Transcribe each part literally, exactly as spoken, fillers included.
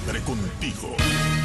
siempre contigo.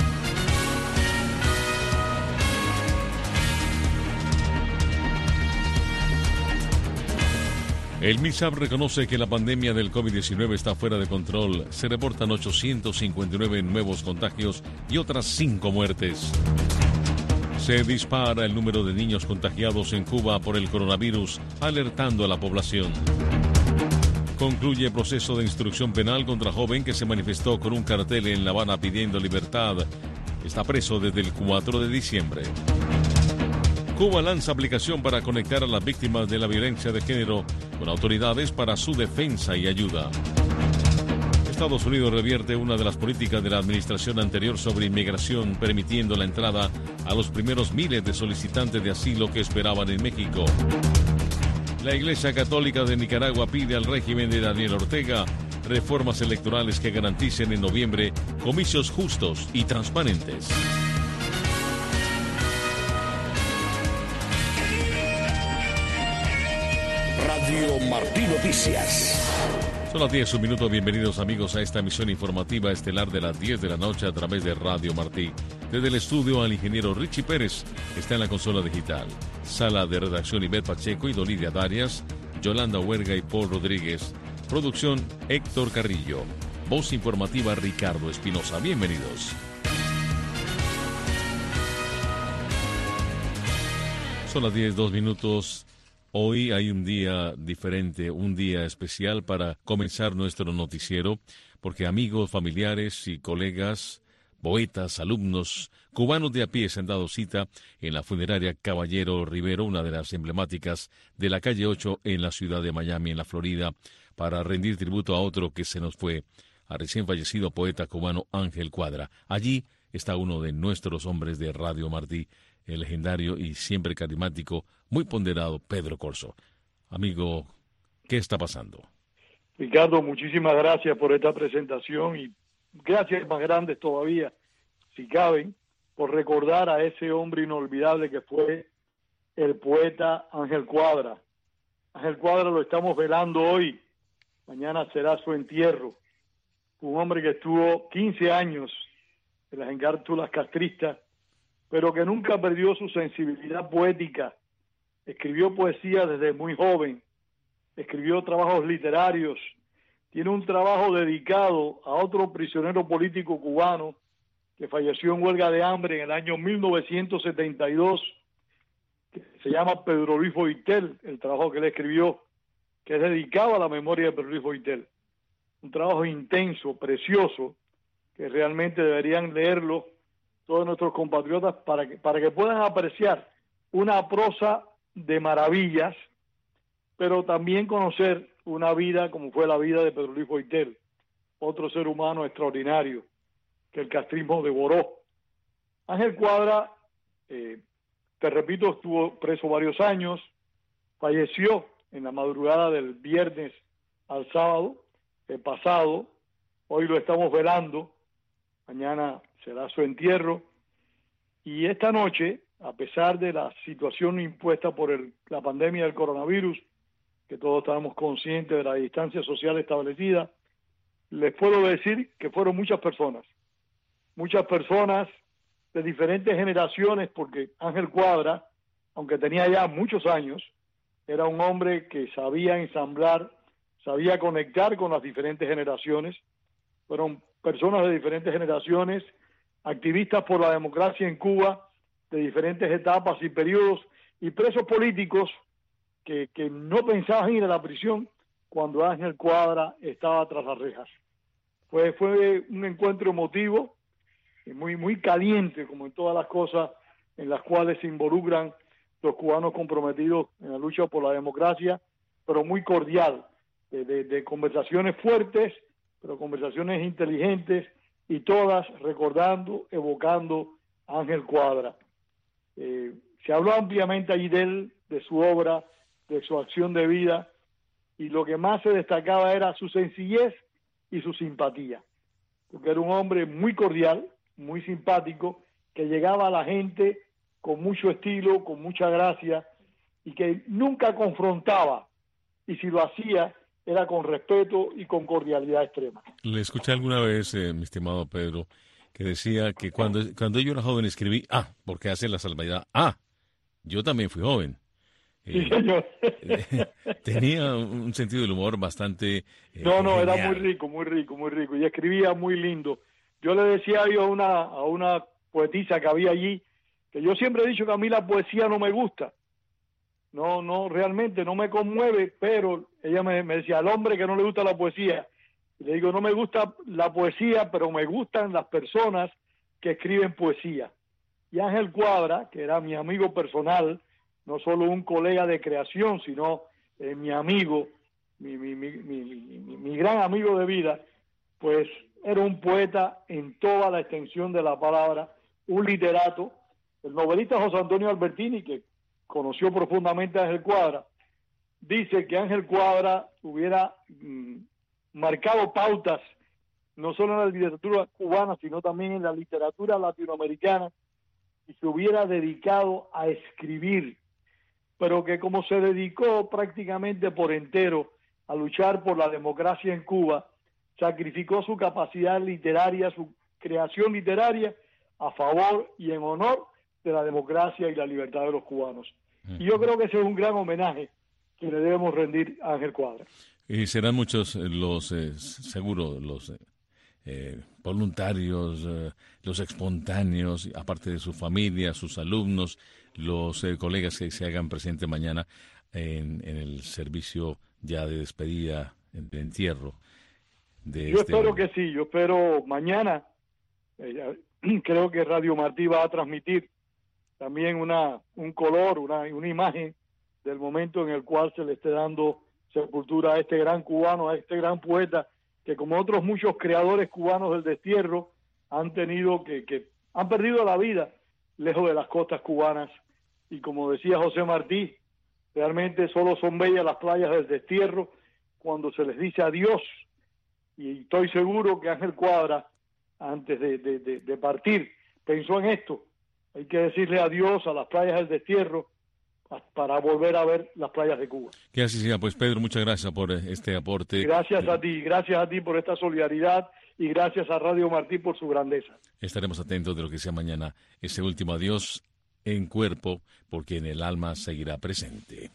El MISAB reconoce que la pandemia del COVID diecinueve está fuera de control. Se reportan ochocientos cincuenta y nueve nuevos contagios y otras cinco muertes. Se dispara el número de niños contagiados en Cuba por el coronavirus, alertando a la población. Concluye proceso de instrucción penal contra joven que se manifestó con un cartel en La Habana pidiendo libertad. Está preso desde el cuatro de diciembre. Cuba lanza aplicación para conectar a las víctimas de la violencia de género con autoridades para su defensa y ayuda. Estados Unidos revierte una de las políticas de la administración anterior sobre inmigración, permitiendo la entrada a los primeros miles de solicitantes de asilo que esperaban en México. La Iglesia Católica de Nicaragua pide al régimen de Daniel Ortega reformas electorales que garanticen en noviembre comicios justos y transparentes. Radio Martí Noticias. Son las diez, un minuto. Bienvenidos amigos a esta emisión informativa estelar de las diez de la noche a través de Radio Martí. Desde el estudio al ingeniero Richie Pérez, está en la consola digital. Sala de redacción Ivette Pacheco y Dolidia Darias, Yolanda Huerga y Paul Rodríguez. Producción Héctor Carrillo. Voz informativa Ricardo Espinosa. Bienvenidos. Son las diez, dos minutos. Hoy hay un día diferente, un día especial para comenzar nuestro noticiero, porque amigos, familiares y colegas, poetas, alumnos, cubanos de a pie se han dado cita en la funeraria Caballero Rivero, una de las emblemáticas de la calle ocho en la ciudad de Miami, en la Florida, para rendir tributo a otro que se nos fue, al recién fallecido poeta cubano Ángel Cuadra. Allí está uno de nuestros hombres de Radio Martí, el legendario y siempre carismático, muy ponderado Pedro Corzo. Amigo, ¿qué está pasando? Ricardo, muchísimas gracias por esta presentación y gracias más grandes todavía, si caben, por recordar a ese hombre inolvidable que fue el poeta Ángel Cuadra. Ángel Cuadra lo estamos velando hoy, mañana será su entierro. Un hombre que estuvo quince años en las encártulas castristas, pero que nunca perdió su sensibilidad poética. Escribió poesía desde muy joven, escribió trabajos literarios, tiene un trabajo dedicado a otro prisionero político cubano que falleció en huelga de hambre en el año mil novecientos setenta y dos, que se llama Pedro Luis Boitel, el trabajo que él escribió, que es dedicado a la memoria de Pedro Luis Boitel. Un trabajo intenso, precioso, que realmente deberían leerlo todos nuestros compatriotas para que, para que puedan apreciar una prosa de maravillas, pero también conocer una vida como fue la vida de Pedro Luis Boitel, otro ser humano extraordinario que el castrismo devoró. Ángel Cuadra, eh, te repito, estuvo preso varios años, falleció en la madrugada del viernes al sábado, el pasado, hoy lo estamos velando, mañana será su entierro, y esta noche, a pesar de la situación impuesta por el, la pandemia del coronavirus, que todos estábamos conscientes de la distancia social establecida, les puedo decir que fueron muchas personas, muchas personas de diferentes generaciones, porque Ángel Cuadra, aunque tenía ya muchos años, era un hombre que sabía ensamblar, sabía conectar con las diferentes generaciones. Fueron personas de diferentes generaciones, activistas por la democracia en Cuba, de diferentes etapas y periodos, y presos políticos que, que no pensaban ir a la prisión cuando Ángel Cuadra estaba tras las rejas. Fue, fue un encuentro emotivo, y muy, muy caliente, como en todas las cosas en las cuales se involucran los cubanos comprometidos en la lucha por la democracia, pero muy cordial, de, de, de conversaciones fuertes, pero conversaciones inteligentes, y todas recordando, evocando a Ángel Cuadra. Eh, se habló ampliamente allí de él, de su obra, de su acción de vida, y lo que más se destacaba era su sencillez y su simpatía, porque era un hombre muy cordial, muy simpático, que llegaba a la gente con mucho estilo, con mucha gracia, y que nunca confrontaba, y si lo hacía, era con respeto y con cordialidad extrema. Le escuché alguna vez, eh, mi estimado Pedro, que decía que cuando, cuando yo era joven escribí, ah, porque hace la salvedad, ah, yo también fui joven. Sí, Eh, señor. eh, tenía un sentido del humor bastante eh, No, no, genial. era muy rico, muy rico, muy rico. Y escribía muy lindo. Yo le decía yo a una, a una poetisa que había allí, que yo siempre he dicho que a mí la poesía no me gusta. No, no, realmente no me conmueve, pero ella me, me decía, al hombre que no le gusta la poesía. Y le digo, no me gusta la poesía, pero me gustan las personas que escriben poesía. Y Ángel Cuadra, que era mi amigo personal, no solo un colega de creación, sino eh, mi amigo, mi, mi, mi, mi, mi, mi gran amigo de vida, pues era un poeta en toda la extensión de la palabra, un literato. El novelista José Antonio Albertini, que conoció profundamente a Ángel Cuadra, dice que Ángel Cuadra hubiera mm, marcado pautas, no solo en la literatura cubana, sino también en la literatura latinoamericana, y se hubiera dedicado a escribir, pero que como se dedicó prácticamente por entero a luchar por la democracia en Cuba, sacrificó su capacidad literaria, su creación literaria, a favor y en honor de la democracia y la libertad de los cubanos. Y yo creo que ese es un gran homenaje que le debemos rendir a Ángel Cuadra. Y serán muchos los, eh, seguro, los eh, eh, voluntarios, eh, los espontáneos, aparte de su familia, sus alumnos, los eh, colegas que se hagan presente mañana en, en el servicio ya de despedida, de entierro. De yo este espero hombre. que sí, yo espero mañana, eh, creo que Radio Martí va a transmitir también una un color, una, una imagen del momento en el cual se le esté dando sepultura a este gran cubano, a este gran poeta, que como otros muchos creadores cubanos del destierro, han tenido que, que han perdido la vida lejos de las costas cubanas. Y como decía José Martí, realmente solo son bellas las playas del destierro cuando se les dice adiós. Y estoy seguro que Ángel Cuadra, antes de, de, de, de partir, pensó en esto. Hay que decirle adiós a las playas del destierro para volver a ver las playas de Cuba. Que así sea, pues Pedro, muchas gracias por este aporte. Gracias a ti, gracias a ti por esta solidaridad y gracias a Radio Martí por su grandeza. Estaremos atentos de lo que sea mañana ese último adiós en cuerpo, porque en el alma seguirá presente.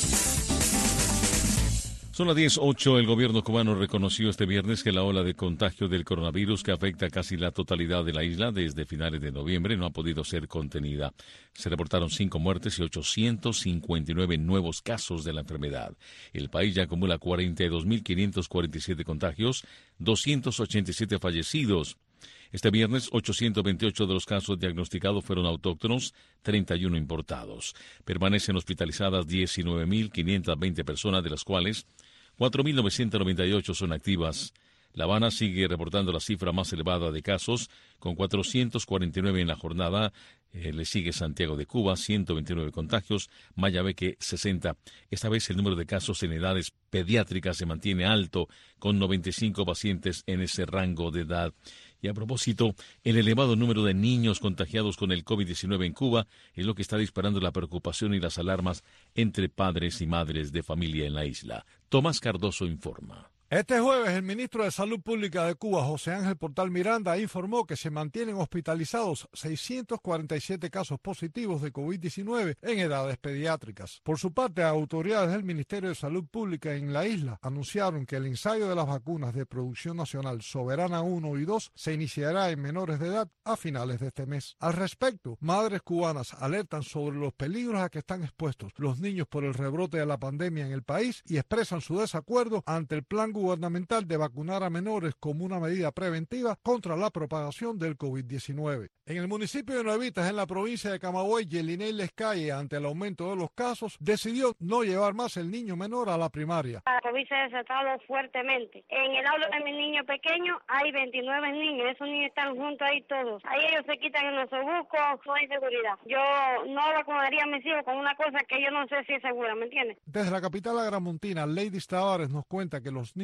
Son las diez ocho. El gobierno cubano reconoció este viernes que la ola de contagio del coronavirus que afecta casi la totalidad de la isla desde finales de noviembre no ha podido ser contenida. Se reportaron cinco muertes y ochocientos cincuenta y nueve nuevos casos de la enfermedad. El país ya acumula cuarenta y dos mil quinientos cuarenta y siete contagios, doscientos ochenta y siete fallecidos. Este viernes, ochocientos veintiocho de los casos diagnosticados fueron autóctonos, treinta y uno importados. Permanecen hospitalizadas diecinueve mil quinientas veinte personas, de las cuales cuatro mil novecientos noventa y ocho son activas. La Habana sigue reportando la cifra más elevada de casos, con cuatrocientos cuarenta y nueve en la jornada. Eh, le sigue Santiago de Cuba, ciento veintinueve contagios, Mayabeque, sesenta. Esta vez el número de casos en edades pediátricas se mantiene alto, con noventa y cinco pacientes en ese rango de edad. Y a propósito, el elevado número de niños contagiados con el COVID diecinueve en Cuba es lo que está disparando la preocupación y las alarmas entre padres y madres de familia en la isla. Tomás Cardoso informa. Este jueves, el ministro de Salud Pública de Cuba, José Ángel Portal Miranda, informó que se mantienen hospitalizados seiscientos cuarenta y siete casos positivos de COVID diecinueve en edades pediátricas. Por su parte, autoridades del Ministerio de Salud Pública en la isla anunciaron que el ensayo de las vacunas de producción nacional Soberana uno y dos se iniciará en menores de edad a finales de este mes. Al respecto, madres cubanas alertan sobre los peligros a que están expuestos los niños por el rebrote de la pandemia en el país y expresan su desacuerdo ante el plan gubernamental de vacunar a menores como una medida preventiva contra la propagación del COVID diecinueve. En el municipio de Nuevitas, en la provincia de Camagüey, Yelinei Lescalle, ante el aumento de los casos, decidió no llevar más el niño menor a la primaria. La COVID se ha desatado fuertemente. En el aula de mi niño pequeño hay veintinueve niños, esos niños están juntos ahí todos. Ahí ellos se quitan el nosobuco, no hay seguridad. Yo no vacunaría a mis hijos con una cosa que yo no sé si es segura, ¿me entiendes? Desde la capital agramontina, Lady Tavares nos cuenta que los niños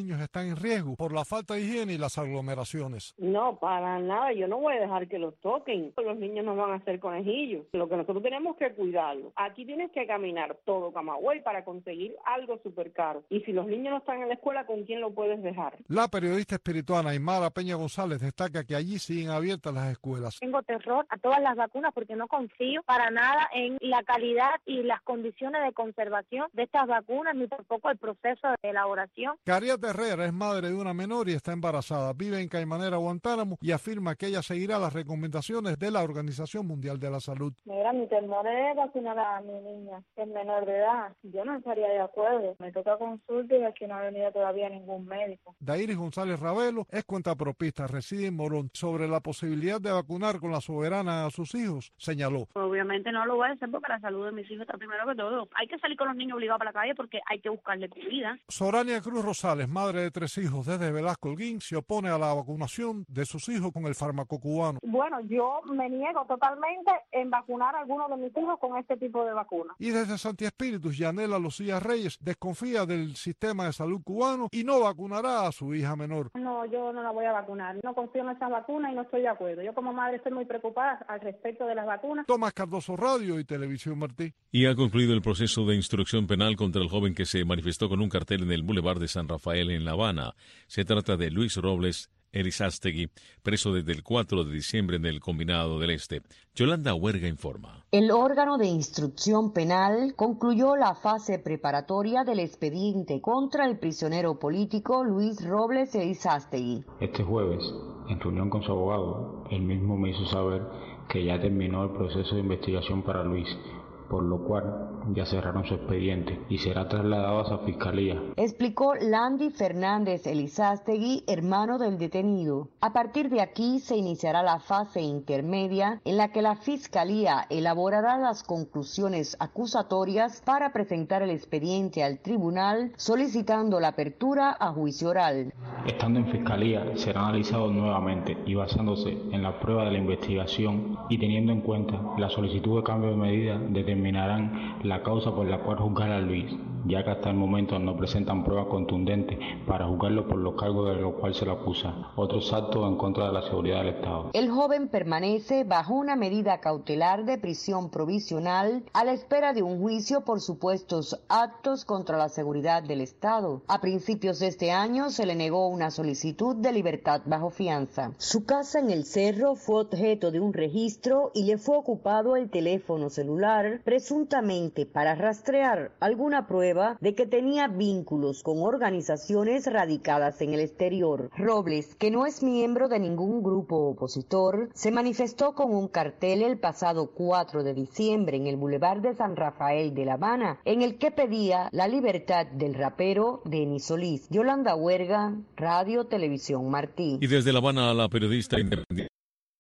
niños están en riesgo por la falta de higiene y las aglomeraciones. No, para nada, yo no voy a dejar que los toquen. Los niños no van a ser conejillos. Lo que nosotros tenemos que cuidarlo. Aquí tienes que caminar todo Camagüey para conseguir algo súper caro. Y si los niños no están en la escuela, ¿con quién lo puedes dejar? La periodista espirituana Aymara Peña González destaca que allí siguen abiertas las escuelas. Tengo terror a todas las vacunas porque no confío para nada en la calidad y las condiciones de conservación de estas vacunas, ni tampoco el proceso de elaboración. Cariata Herrera es madre de una menor y está embarazada. Vive en Caimanera, Guantánamo, y afirma que ella seguirá las recomendaciones de la Organización Mundial de la Salud. Mira, mi temor es vacunar a mi niña, que es menor de edad. Yo no estaría de acuerdo. Me toca consulta y aquí no ha venido todavía ningún médico. Dairis González Ravelo es cuentapropista, reside en Morón. Sobre la posibilidad de vacunar con la soberana a sus hijos, señaló. Obviamente no lo voy a hacer porque la salud de mis hijos está primero que todo. Hay que salir con los niños obligados para la calle porque hay que buscarle comida. Sorania Cruz Rosales, madre de tres hijos desde Velasco Holguín, se opone a la vacunación de sus hijos con el fármaco cubano. Bueno, yo me niego totalmente en vacunar a alguno de mis hijos con este tipo de vacuna. Y desde Santi Espíritus, Yanela Lucía Reyes desconfía del sistema de salud cubano y no vacunará a su hija menor. No, yo no la voy a vacunar. No confío en esas vacunas y no estoy de acuerdo. Yo como madre estoy muy preocupada al respecto de las vacunas. Tomás Cardoso, Radio y Televisión Martí. Y ha concluido el proceso de instrucción penal contra el joven que se manifestó con un cartel en el Boulevard de San Rafael en La Habana. Se trata de Luis Robles Elizástegui, preso desde el cuatro de diciembre en el Combinado del Este. Yolanda Huerga informa. El órgano de instrucción penal concluyó la fase preparatoria del expediente contra el prisionero político Luis Robles Elizástegui. Este jueves, en reunión con su abogado, él mismo me hizo saber que ya terminó el proceso de investigación para Luis, por lo cual ya cerraron su expediente y será trasladado a esa fiscalía. Explicó Landy Fernández Elizástegui, hermano del detenido. A partir de aquí se iniciará la fase intermedia en la que la fiscalía elaborará las conclusiones acusatorias para presentar el expediente al tribunal solicitando la apertura a juicio oral. Estando en fiscalía será analizado nuevamente y basándose en la prueba de la investigación y teniendo en cuenta la solicitud de cambio de medida de determinarán la causa por la cual juzgar a Luis, ya que hasta el momento no presentan pruebas contundentes para juzgarlo por los cargos de los cuales se le acusa, otros actos en contra de la seguridad del Estado. El joven permanece bajo una medida cautelar de prisión provisional a la espera de un juicio por supuestos actos contra la seguridad del Estado. A principios de este año se le negó una solicitud de libertad bajo fianza. Su casa en el Cerro fue objeto de un registro y le fue ocupado el teléfono celular, presuntamente para rastrear alguna prueba de que tenía vínculos con organizaciones radicadas en el exterior. Robles, que no es miembro de ningún grupo opositor, se manifestó con un cartel el pasado cuatro de diciembre en el Boulevard de San Rafael de La Habana, en el que pedía la libertad del rapero Denis Solís. Yolanda Huerga, Radio Televisión Martí. Y desde La Habana, la periodista independiente,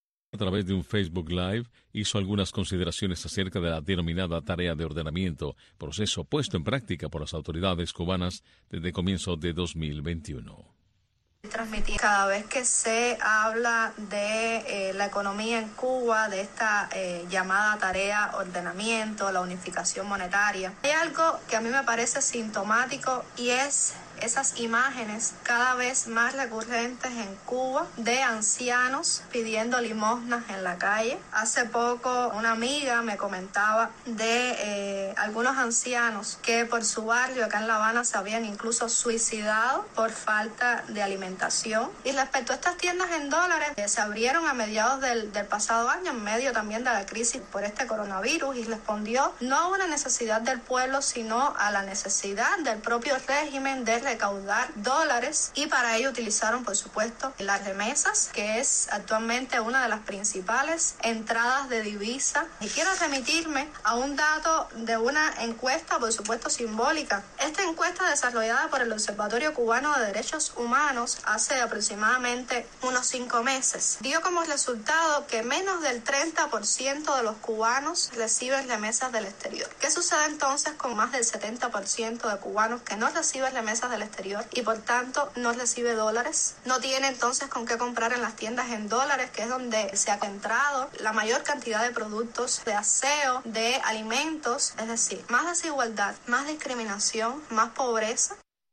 a través de un Facebook Live, hizo algunas consideraciones acerca de la denominada tarea de ordenamiento, proceso puesto en práctica por las autoridades cubanas desde comienzos de dos mil veintiuno. Transmitir cada vez que se habla de eh, la economía en Cuba, de esta eh, llamada tarea ordenamiento, la unificación monetaria. Hay algo que a mí me parece sintomático y es esas imágenes cada vez más recurrentes en Cuba de ancianos pidiendo limosnas en la calle. Hace poco una amiga me comentaba de eh, algunos ancianos que por su barrio acá en La Habana se habían incluso suicidado por falta de alimentación. Y respecto a estas tiendas en dólares, eh, se abrieron a mediados del, del pasado año en medio también de la crisis por este coronavirus y respondió no a una necesidad del pueblo sino a la necesidad del propio régimen de recaudar dólares y para ello utilizaron por supuesto las remesas, que es actualmente una de las principales entradas de divisa. Y quiero remitirme a un dato de una encuesta por supuesto simbólica. Esta encuesta desarrollada por el Observatorio Cubano de Derechos Humanos hace aproximadamente unos cinco meses dio como resultado que menos del treinta por ciento de los cubanos reciben remesas del exterior. ¿Qué sucede entonces con más del setenta por ciento de cubanos que no reciben remesas del exterior y por tanto no recibe dólares? No tiene entonces con qué comprar en las tiendas en dólares, que es donde se ha encontrado la mayor cantidad de productos de aseo, de alimentos, es decir, más desigualdad, más discriminación, más pobreza.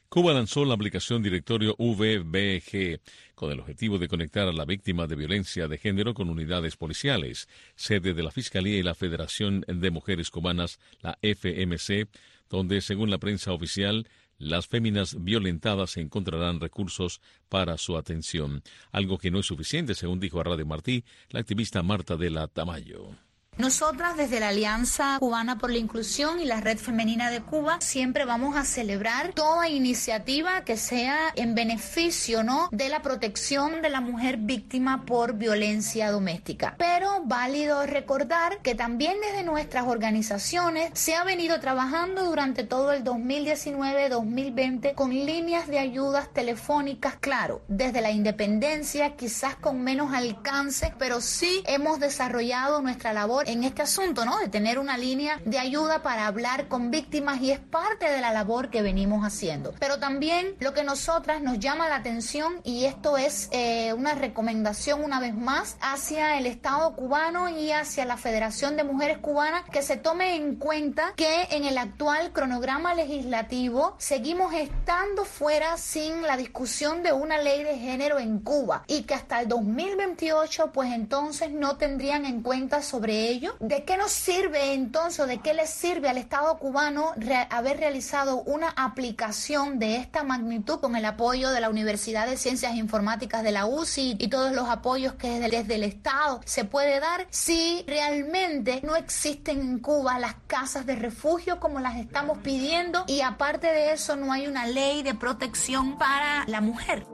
Cuba lanzó la aplicación Directorio V B G con el objetivo de conectar a la víctima de violencia de género con unidades policiales, sede de la Fiscalía y la Federación de Mujeres Cubanas, la F M C, donde, según la prensa oficial, las féminas violentadas encontrarán recursos para su atención, algo que no es suficiente, según dijo a Radio Martí la activista Marta de la Tamayo. Nosotras desde la Alianza Cubana por la Inclusión y la Red Femenina de Cuba siempre vamos a celebrar toda iniciativa que sea en beneficio, ¿no?, de la protección de la mujer víctima por violencia doméstica. Pero válido recordar que también desde nuestras organizaciones se ha venido trabajando durante todo el dos mil diecinueve dos mil veinte con líneas de ayudas telefónicas, claro, desde la independencia, quizás con menos alcance, pero sí hemos desarrollado nuestra labor en este asunto, ¿no?, de tener una línea de ayuda para hablar con víctimas, y es parte de la labor que venimos haciendo. Pero también lo que nosotras nos llama la atención, y esto es eh, una recomendación una vez más hacia el Estado cubano y hacia la Federación de Mujeres Cubanas, que se tome en cuenta que en el actual cronograma legislativo seguimos estando fuera sin la discusión de una ley de género en Cuba, y que hasta el dos mil veintiocho pues entonces no tendrían en cuenta sobre ello. ¿De qué nos sirve entonces, de qué le sirve al Estado cubano re- haber realizado una aplicación de esta magnitud con el apoyo de la Universidad de Ciencias Informáticas de la U C I y todos los apoyos que desde, desde el Estado se puede dar, si realmente no existen en Cuba las casas de refugio como las estamos pidiendo, y aparte de eso no hay una ley de protección para la mujer?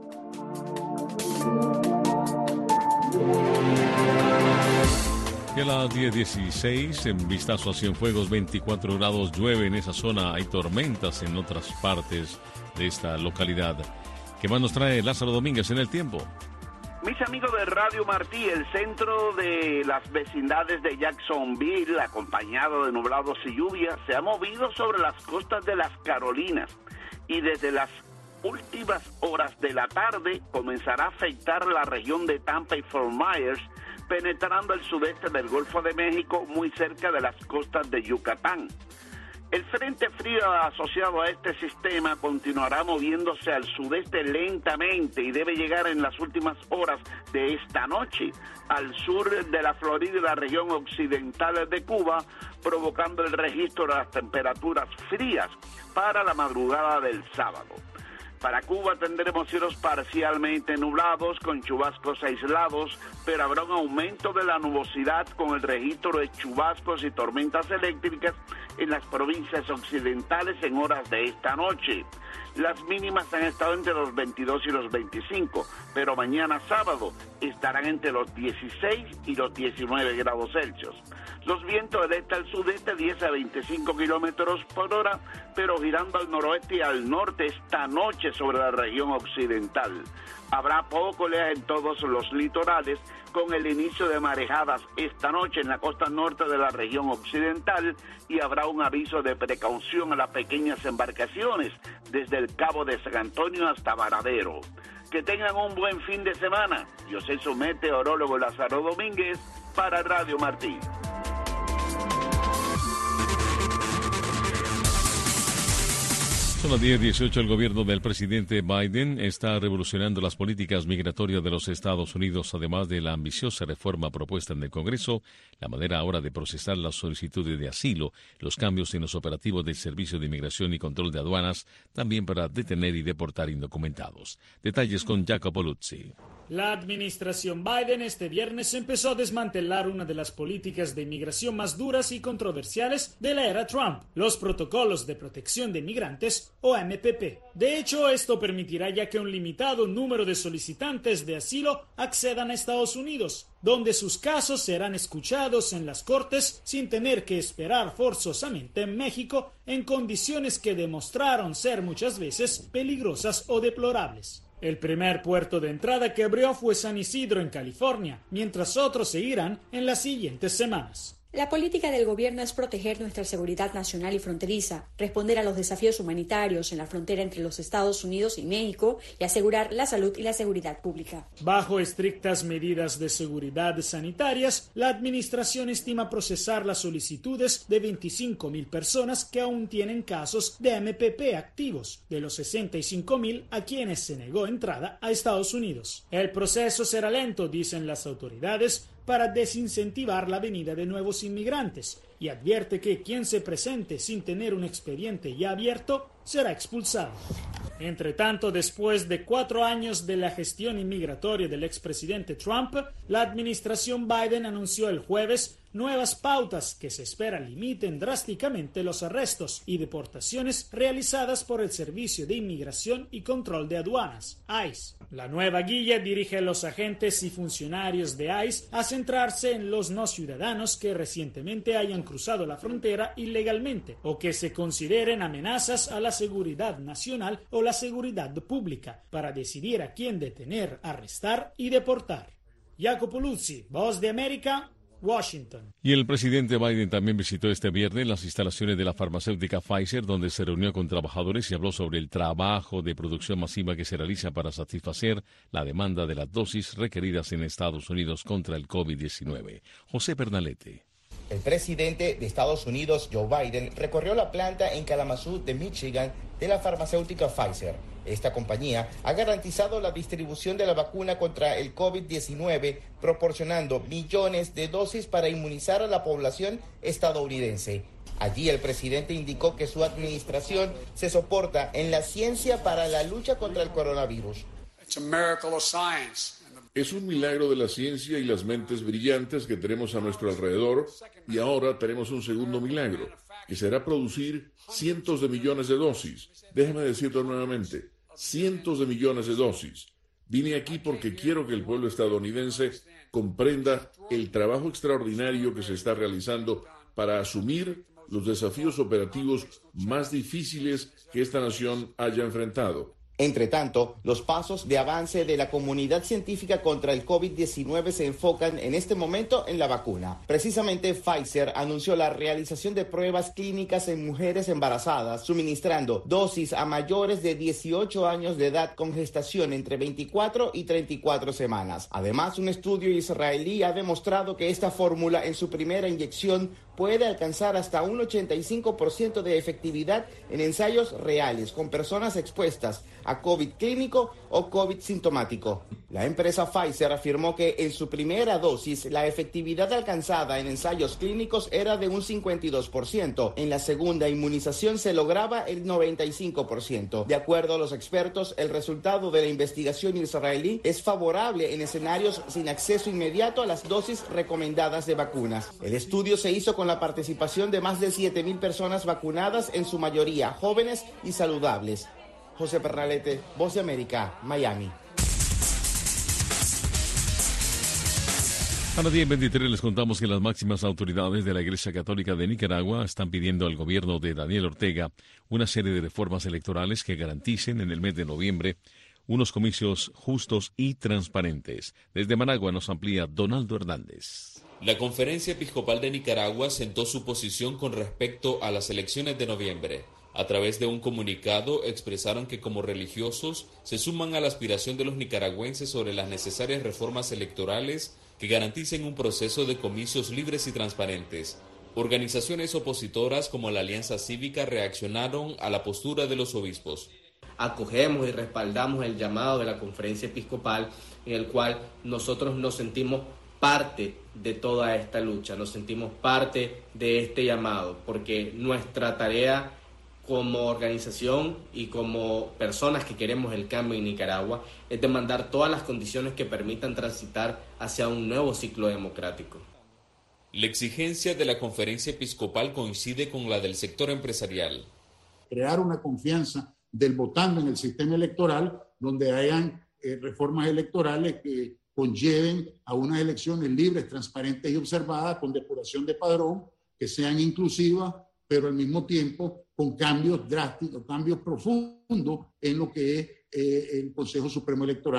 Y a las diez dieciséis, en vistazo a Cienfuegos, veinticuatro grados, llueve en esa zona, hay tormentas en otras partes de esta localidad. ¿Qué más nos trae Lázaro Domínguez en el tiempo? Mis amigos de Radio Martí, el centro de las vecindades de Jacksonville, acompañado de nublados y lluvia, se ha movido sobre las costas de las Carolinas, y desde las últimas horas de la tarde comenzará a afectar la región de Tampa y Fort Myers, penetrando el sudeste del Golfo de México, muy cerca de las costas de Yucatán. El frente frío asociado a este sistema continuará moviéndose al sudeste lentamente y debe llegar en las últimas horas de esta noche al sur de la Florida y la región occidental de Cuba, provocando el registro de las temperaturas frías para la madrugada del sábado. Para Cuba tendremos cielos parcialmente nublados con chubascos aislados, pero habrá un aumento de la nubosidad con el registro de chubascos y tormentas eléctricas en las provincias occidentales en horas de esta noche. Las mínimas han estado entre los veintidós y los veinticinco, pero mañana sábado estarán entre los dieciséis y los diecinueve grados Celsius. Los vientos del este al sudeste diez a veinticinco kilómetros por hora, pero girando al noroeste y al norte esta noche sobre la región occidental. Habrá poco oleaje en todos los litorales, con el inicio de marejadas esta noche en la costa norte de la región occidental, y habrá un aviso de precaución a las pequeñas embarcaciones desde el Cabo de San Antonio hasta Varadero. Que tengan un buen fin de semana. Yo soy su meteorólogo Lázaro Domínguez para Radio Martí. Son las diez dieciocho. El gobierno del presidente Biden está revolucionando las políticas migratorias de los Estados Unidos, además de la ambiciosa reforma propuesta en el Congreso, la manera ahora de procesar las solicitudes de asilo, los cambios en los operativos del Servicio de Inmigración y Control de Aduanas, también para detener y deportar indocumentados. Detalles con Jacopo Luzzi. La administración Biden este viernes empezó a desmantelar una de las políticas de inmigración más duras y controversiales de la era Trump, los protocolos de protección de migrantes o M P P. De hecho, esto permitirá ya que un limitado número de solicitantes de asilo accedan a Estados Unidos, donde sus casos serán escuchados en las cortes sin tener que esperar forzosamente en México en condiciones que demostraron ser muchas veces peligrosas o deplorables. El primer puerto de entrada que abrió fue San Isidro, en California, mientras otros seguirán en las siguientes semanas. La política del gobierno es proteger nuestra seguridad nacional y fronteriza, responder a los desafíos humanitarios en la frontera entre los Estados Unidos y México y asegurar la salud y la seguridad pública. Bajo estrictas medidas de seguridad sanitarias, la administración estima procesar las solicitudes de veinticinco mil personas que aún tienen casos de M P P activos, de los sesenta y cinco mil a quienes se negó entrada a Estados Unidos. El proceso será lento, dicen las autoridades, para desincentivar la venida de nuevos inmigrantes, y advierte que quien se presente sin tener un expediente ya abierto será expulsado. Entre tanto, después de cuatro años de la gestión inmigratoria del expresidente Trump, la administración Biden anunció el jueves nuevas pautas que se espera limiten drásticamente los arrestos y deportaciones realizadas por el Servicio de Inmigración y Control de Aduanas, I C E. La nueva guía dirige a los agentes y funcionarios de I C E a centrarse en los no ciudadanos que recientemente hayan cruzado la frontera ilegalmente o que se consideren amenazas a la seguridad nacional o la seguridad pública para decidir a quién detener, arrestar y deportar. Jacopo Luzzi, Voz de América, Washington. Y el presidente Biden también visitó este viernes las instalaciones de la farmacéutica Pfizer, donde se reunió con trabajadores y habló sobre el trabajo de producción masiva que se realiza para satisfacer la demanda de las dosis requeridas en Estados Unidos contra el COVID diecinueve. José Pernalete. El presidente de Estados Unidos, Joe Biden, recorrió la planta en Kalamazoo de Michigan de la farmacéutica Pfizer. Esta compañía ha garantizado la distribución de la vacuna contra el COVID diecinueve, proporcionando millones de dosis para inmunizar a la población estadounidense. Allí el presidente indicó que su administración se soporta en la ciencia para la lucha contra el coronavirus. It's a miracle of science. Es un milagro de la ciencia y las mentes brillantes que tenemos a nuestro alrededor, y ahora tenemos un segundo milagro, que será producir cientos de millones de dosis. Déjeme decirlo nuevamente, cientos de millones de dosis. Vine aquí porque quiero que el pueblo estadounidense comprenda el trabajo extraordinario que se está realizando para asumir los desafíos operativos más difíciles que esta nación haya enfrentado. Entre tanto, los pasos de avance de la comunidad científica contra el COVID diecinueve se enfocan en este momento en la vacuna. Precisamente Pfizer anunció la realización de pruebas clínicas en mujeres embarazadas, suministrando dosis a mayores de dieciocho años de edad con gestación entre veinticuatro y treinta y cuatro semanas. Además, un estudio israelí ha demostrado que esta fórmula en su primera inyección puede alcanzar hasta un ochenta y cinco por ciento de efectividad en ensayos reales con personas expuestas a COVID clínico o COVID sintomático. La empresa Pfizer afirmó que en su primera dosis la efectividad alcanzada en ensayos clínicos era de un cincuenta y dos por ciento. En la segunda inmunización se lograba el noventa y cinco por ciento. De acuerdo a los expertos, el resultado de la investigación israelí es favorable en escenarios sin acceso inmediato a las dosis recomendadas de vacunas. El estudio se hizo con la participación de más de siete mil personas vacunadas, en su mayoría jóvenes y saludables. José Pernalete, Voz de América, Miami. A las diez veintitrés les contamos que las máximas autoridades de la Iglesia Católica de Nicaragua están pidiendo al gobierno de Daniel Ortega una serie de reformas electorales que garanticen en el mes de noviembre unos comicios justos y transparentes. Desde Managua nos amplía Donaldo Hernández. La Conferencia Episcopal de Nicaragua sentó su posición con respecto a las elecciones de noviembre. A través de un comunicado expresaron que como religiosos se suman a la aspiración de los nicaragüenses sobre las necesarias reformas electorales que garanticen un proceso de comicios libres y transparentes. Organizaciones opositoras como la Alianza Cívica reaccionaron a la postura de los obispos. Acogemos y respaldamos el llamado de la Conferencia Episcopal, en el cual nosotros nos sentimos parte de toda esta lucha, nos sentimos parte de este llamado, porque nuestra tarea como organización y como personas que queremos el cambio en Nicaragua es demandar todas las condiciones que permitan transitar hacia un nuevo ciclo democrático. La exigencia de la Conferencia Episcopal coincide con la del sector empresarial. Crear una confianza del votante en el sistema electoral, donde hayan eh, reformas electorales que conlleven a unas elecciones libres, transparentes y observadas, con depuración de padrón, que sean inclusivas, pero al mismo tiempo con cambios drásticos, cambios profundos en lo que es eh, el Consejo Supremo Electoral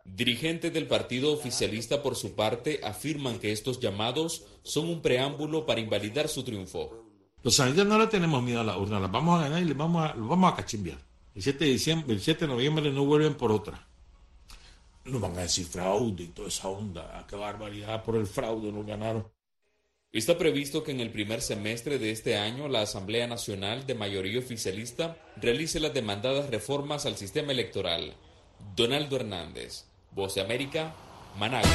Dirigentes del partido oficialista, por su parte, afirman que estos llamados son un preámbulo para invalidar su triunfo. Los sanitarios no le tenemos miedo a la urna, las vamos a ganar y les vamos a, los vamos a cachimbiar. El siete de diciembre, el siete de noviembre no vuelven por otra. No van a decir fraude y toda esa onda. Qué barbaridad, por el fraude nos ganaron. Está previsto que en el primer semestre de este año la Asamblea Nacional de mayoría oficialista realice las demandadas reformas al sistema electoral. Donaldo Hernández, Voz de América, Managua.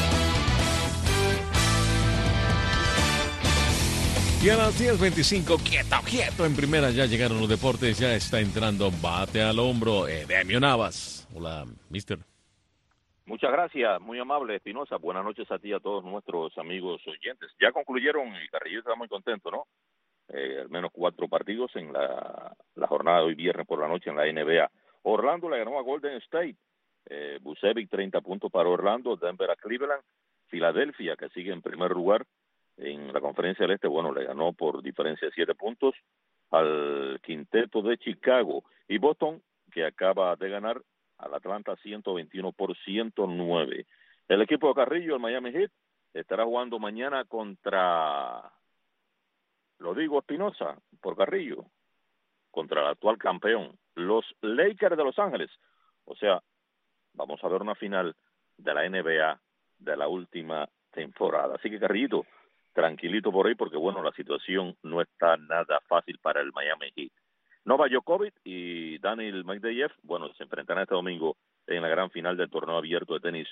Y a las diez veinticinco, quieto, quieto, en primera ya llegaron los deportes, ya está entrando Bate al Hombro, Edemio Navas. Hola, mister. Muchas gracias, muy amable Espinosa. Buenas noches a ti y a todos nuestros amigos oyentes. Ya concluyeron y Carrillo está muy contento, ¿no? Eh, al menos cuatro partidos en la, la jornada de hoy viernes por la noche en la N B A. Orlando le ganó a Golden State. Eh, Bucevic, treinta puntos para Orlando. Denver a Cleveland. Filadelfia, que sigue en primer lugar en la Conferencia del Este, bueno, le ganó por diferencia de siete puntos al quinteto de Chicago. Y Boston, que acaba de ganar al Atlanta ciento veintiuno por ciento nueve. El equipo de Carrillo, el Miami Heat, estará jugando mañana contra, lo digo Espinosa, por Carrillo, contra el actual campeón, los Lakers de Los Ángeles. O sea, vamos a ver una final de la N B A de la última temporada. Así que Carrillito, tranquilito por ahí, porque bueno, la situación no está nada fácil para el Miami Heat. Novak Djokovic y Daniil Medvedev, bueno, se enfrentarán este domingo en la gran final del torneo abierto de tenis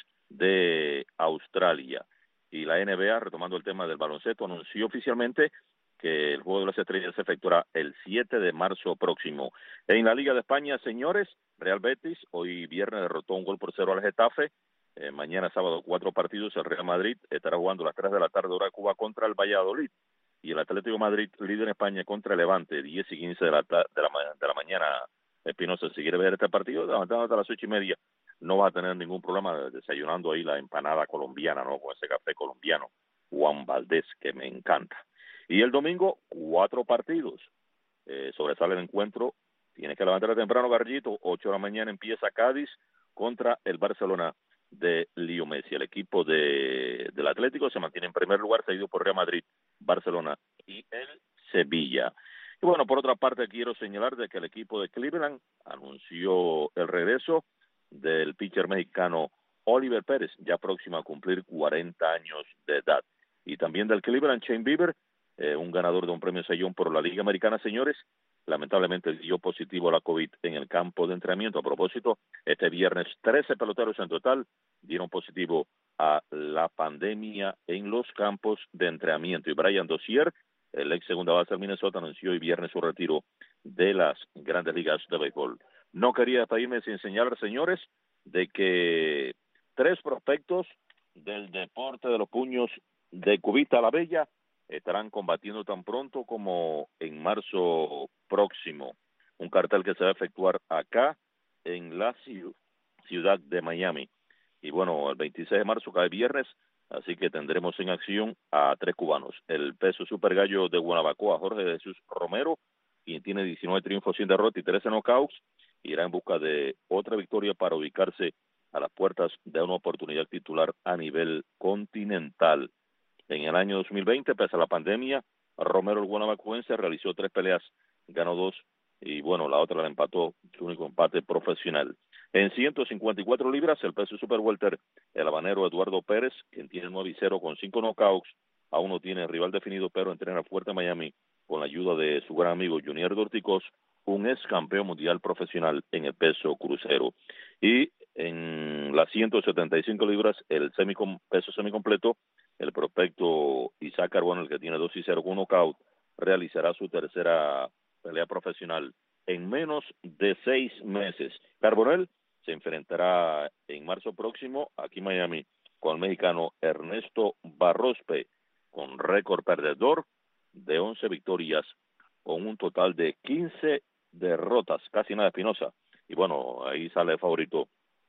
de Australia. Y la N B A, retomando el tema del baloncesto, anunció oficialmente que el Juego de las Estrellas se efectuará el siete de marzo próximo. En la Liga de España, señores, Real Betis hoy viernes derrotó un gol por cero al Getafe. Eh, mañana sábado cuatro partidos. El Real Madrid estará jugando a las tres de la tarde hora de Cuba contra el Valladolid. Y el Atlético de Madrid, líder en España, contra el Levante, diez y quince de la, de la, de la mañana. Espinosa, si quiere ver este partido, levantando hasta las ocho y media, no va a tener ningún problema desayunando ahí la empanada colombiana, ¿no? Con ese café colombiano, Juan Valdés, que me encanta. Y el domingo, cuatro partidos. Eh, sobresale el encuentro, tiene que levantar temprano, Garrillito, ocho de la mañana empieza Cádiz contra el Barcelona de Leo Messi. El equipo de, del Atlético se mantiene en primer lugar, seguido por Real Madrid, Barcelona y el Sevilla. Y bueno, por otra parte, quiero señalar de que el equipo de Cleveland anunció el regreso del pitcher mexicano Oliver Pérez, ya próximo a cumplir cuarenta años de edad. Y también del Cleveland, Shane Bieber, eh, un ganador de un premio Sayón por la Liga Americana, señores, lamentablemente dio positivo a la COVID en el campo de entrenamiento. A propósito, este viernes trece peloteros en total dieron positivo a la pandemia en los campos de entrenamiento. Y Brian Dozier, el ex segunda base del Minnesota, anunció hoy viernes su retiro de las grandes ligas de béisbol. No quería despedirme sin señalar, señores, de que tres prospectos del deporte de los puños de Cubita la Bella estarán combatiendo tan pronto como en marzo próximo. Un cartel que se va a efectuar acá en la ciudad de Miami. Y bueno, el veintiséis de marzo cae viernes, así que tendremos en acción a tres cubanos. El peso super gallo de Guanabacoa, Jorge Jesús Romero, quien tiene diecinueve triunfos sin derrota y trece knockouts, irá en busca de otra victoria para ubicarse a las puertas de una oportunidad titular a nivel continental. En el año dos mil veinte, pese a la pandemia, Romero el guanabacoense realizó tres peleas, ganó dos y bueno, la otra la empató, su único empate profesional. En ciento cincuenta y cuatro libras, el peso super welter, el habanero Eduardo Pérez, quien tiene nueve y cero con cinco knockouts, aún no tiene rival definido, pero entrena fuerte en Miami con la ayuda de su gran amigo Junior Dorticos, un ex campeón mundial profesional en el peso crucero. Y en las ciento setenta y cinco libras, el semicom, peso semicompleto, el prospecto Isaac Carbonell, que tiene dos y cero con knockout, realizará su tercera pelea profesional en menos de seis meses. Carbonell se enfrentará en marzo próximo aquí en Miami con el mexicano Ernesto Barrospe, con récord perdedor de once victorias con un total de quince derrotas, casi nada Espinosa. Y bueno, ahí sale el favorito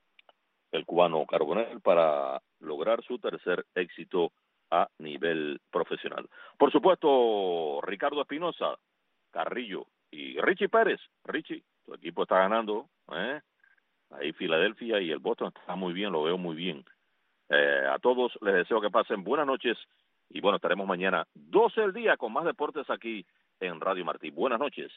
el cubano Carbonell para lograr su tercer éxito a nivel profesional. Por supuesto, Ricardo Espinosa, Carrillo y Richie Pérez. Richie, tu equipo está ganando, ¿eh? Ahí Filadelfia y el Boston está muy bien, lo veo muy bien. Eh, a todos les deseo que pasen buenas noches y bueno, estaremos mañana doce del día con más deportes aquí en Radio Martí. Buenas noches.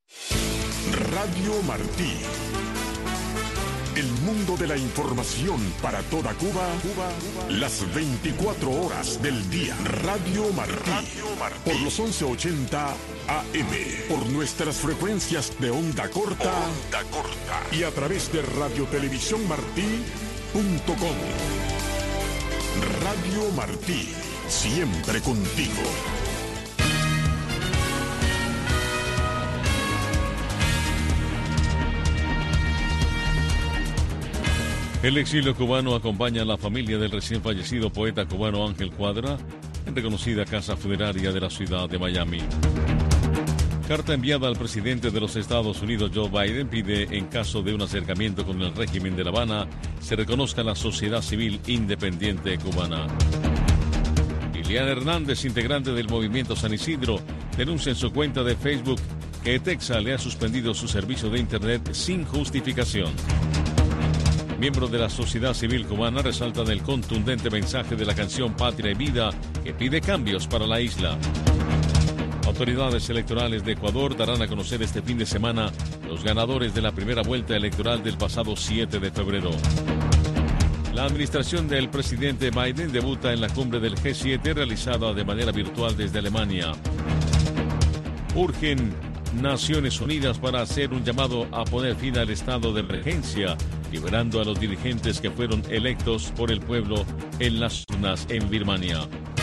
Radio Martí. El mundo de la información para toda Cuba, Cuba, Cuba, las veinticuatro horas del día. Radio Martí. Radio Martí. Por los once ochenta A M. Por nuestras frecuencias de onda corta. Onda corta. Y a través de radiotelevisión martí punto com. Radio Martí. Siempre contigo. El exilio cubano acompaña a la familia del recién fallecido poeta cubano Ángel Cuadra en reconocida casa funeraria de la ciudad de Miami. Carta enviada al presidente de los Estados Unidos, Joe Biden, pide, en caso de un acercamiento con el régimen de La Habana, se reconozca la sociedad civil independiente cubana. Liliana Hernández, integrante del Movimiento San Isidro, denuncia en su cuenta de Facebook que Texas le ha suspendido su servicio de Internet sin justificación. Miembros de la sociedad civil cubana resaltan el contundente mensaje de la canción Patria y Vida que pide cambios para la isla. Autoridades electorales de Ecuador darán a conocer este fin de semana los ganadores de la primera vuelta electoral del pasado siete de febrero. La administración del presidente Biden debuta en la cumbre del G siete realizada de manera virtual desde Alemania. Urgen Naciones Unidas para hacer un llamado a poner fin al estado de emergencia, liberando a los dirigentes que fueron electos por el pueblo en las urnas en Birmania.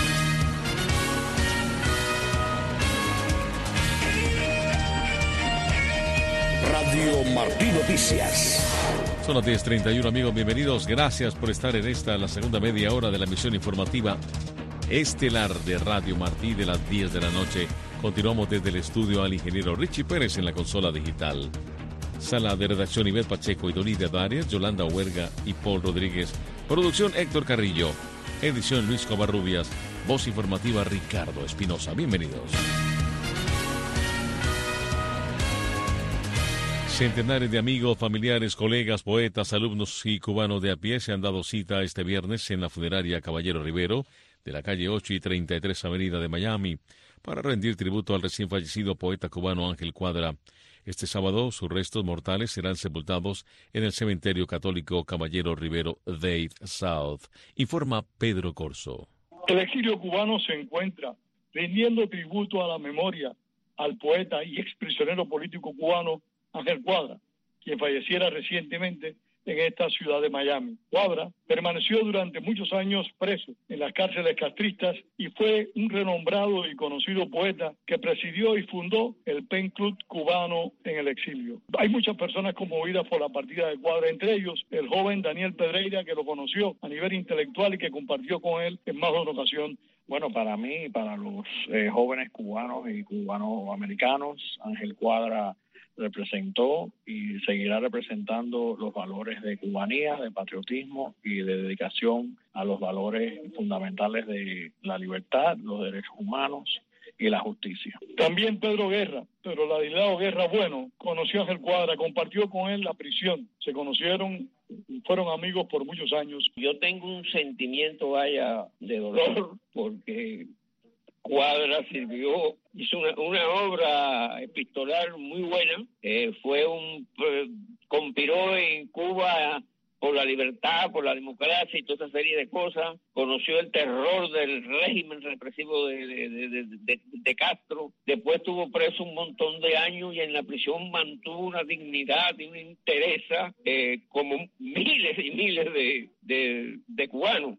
Radio Martí Noticias. Son las diez treinta y uno, amigos, bienvenidos. Gracias por estar en esta, la segunda media hora de la emisión informativa estelar de Radio Martí de las diez de la noche. Continuamos desde el estudio al ingeniero Richie Pérez en la consola digital. Sala de redacción Ivette Pacheco y Donida Darias, Yolanda Huerga y Paul Rodríguez. Producción Héctor Carrillo. Edición Luis Covarrubias. Voz informativa Ricardo Espinosa. Bienvenidos. Centenares de amigos, familiares, colegas, poetas, alumnos y cubanos de a pie se han dado cita este viernes en la funeraria Caballero Rivero de la calle ocho y treinta y tres Avenida de Miami para rendir tributo al recién fallecido poeta cubano Ángel Cuadra. Este sábado sus restos mortales serán sepultados en el cementerio católico Caballero Rivero Dade South, informa Pedro Corso. El exilio cubano se encuentra rindiendo tributo a la memoria al poeta y exprisionero político cubano Ángel Cuadra, quien falleciera recientemente en esta ciudad de Miami. Cuadra permaneció durante muchos años preso en las cárceles castristas y fue un renombrado y conocido poeta que presidió y fundó el Pen Club cubano en el exilio. Hay muchas personas conmovidas por la partida de Cuadra, entre ellos el joven Daniel Pedreira, que lo conoció a nivel intelectual y que compartió con él en más de una ocasión. Bueno, para mí, para los eh, jóvenes cubanos y cubanoamericanos, Ángel Cuadra representó y seguirá representando los valores de cubanía, de patriotismo y de dedicación a los valores fundamentales de la libertad, los derechos humanos y la justicia. También Pedro Guerra, Pedro Ladislao Guerra Bueno, conoció a Ángel Cuadra, compartió con él la prisión, se conocieron, fueron amigos por muchos años. Yo tengo un sentimiento, vaya, de dolor, porque Cuadra sirvió, hizo una, una obra epistolar muy buena, eh, fue un, eh, conspiró en Cuba por la libertad, por la democracia y toda esa serie de cosas, conoció el terror del régimen represivo de, de, de, de, de Castro, después estuvo preso un montón de años y en la prisión mantuvo una dignidad y una entereza eh, como miles y miles de, de, de cubanos.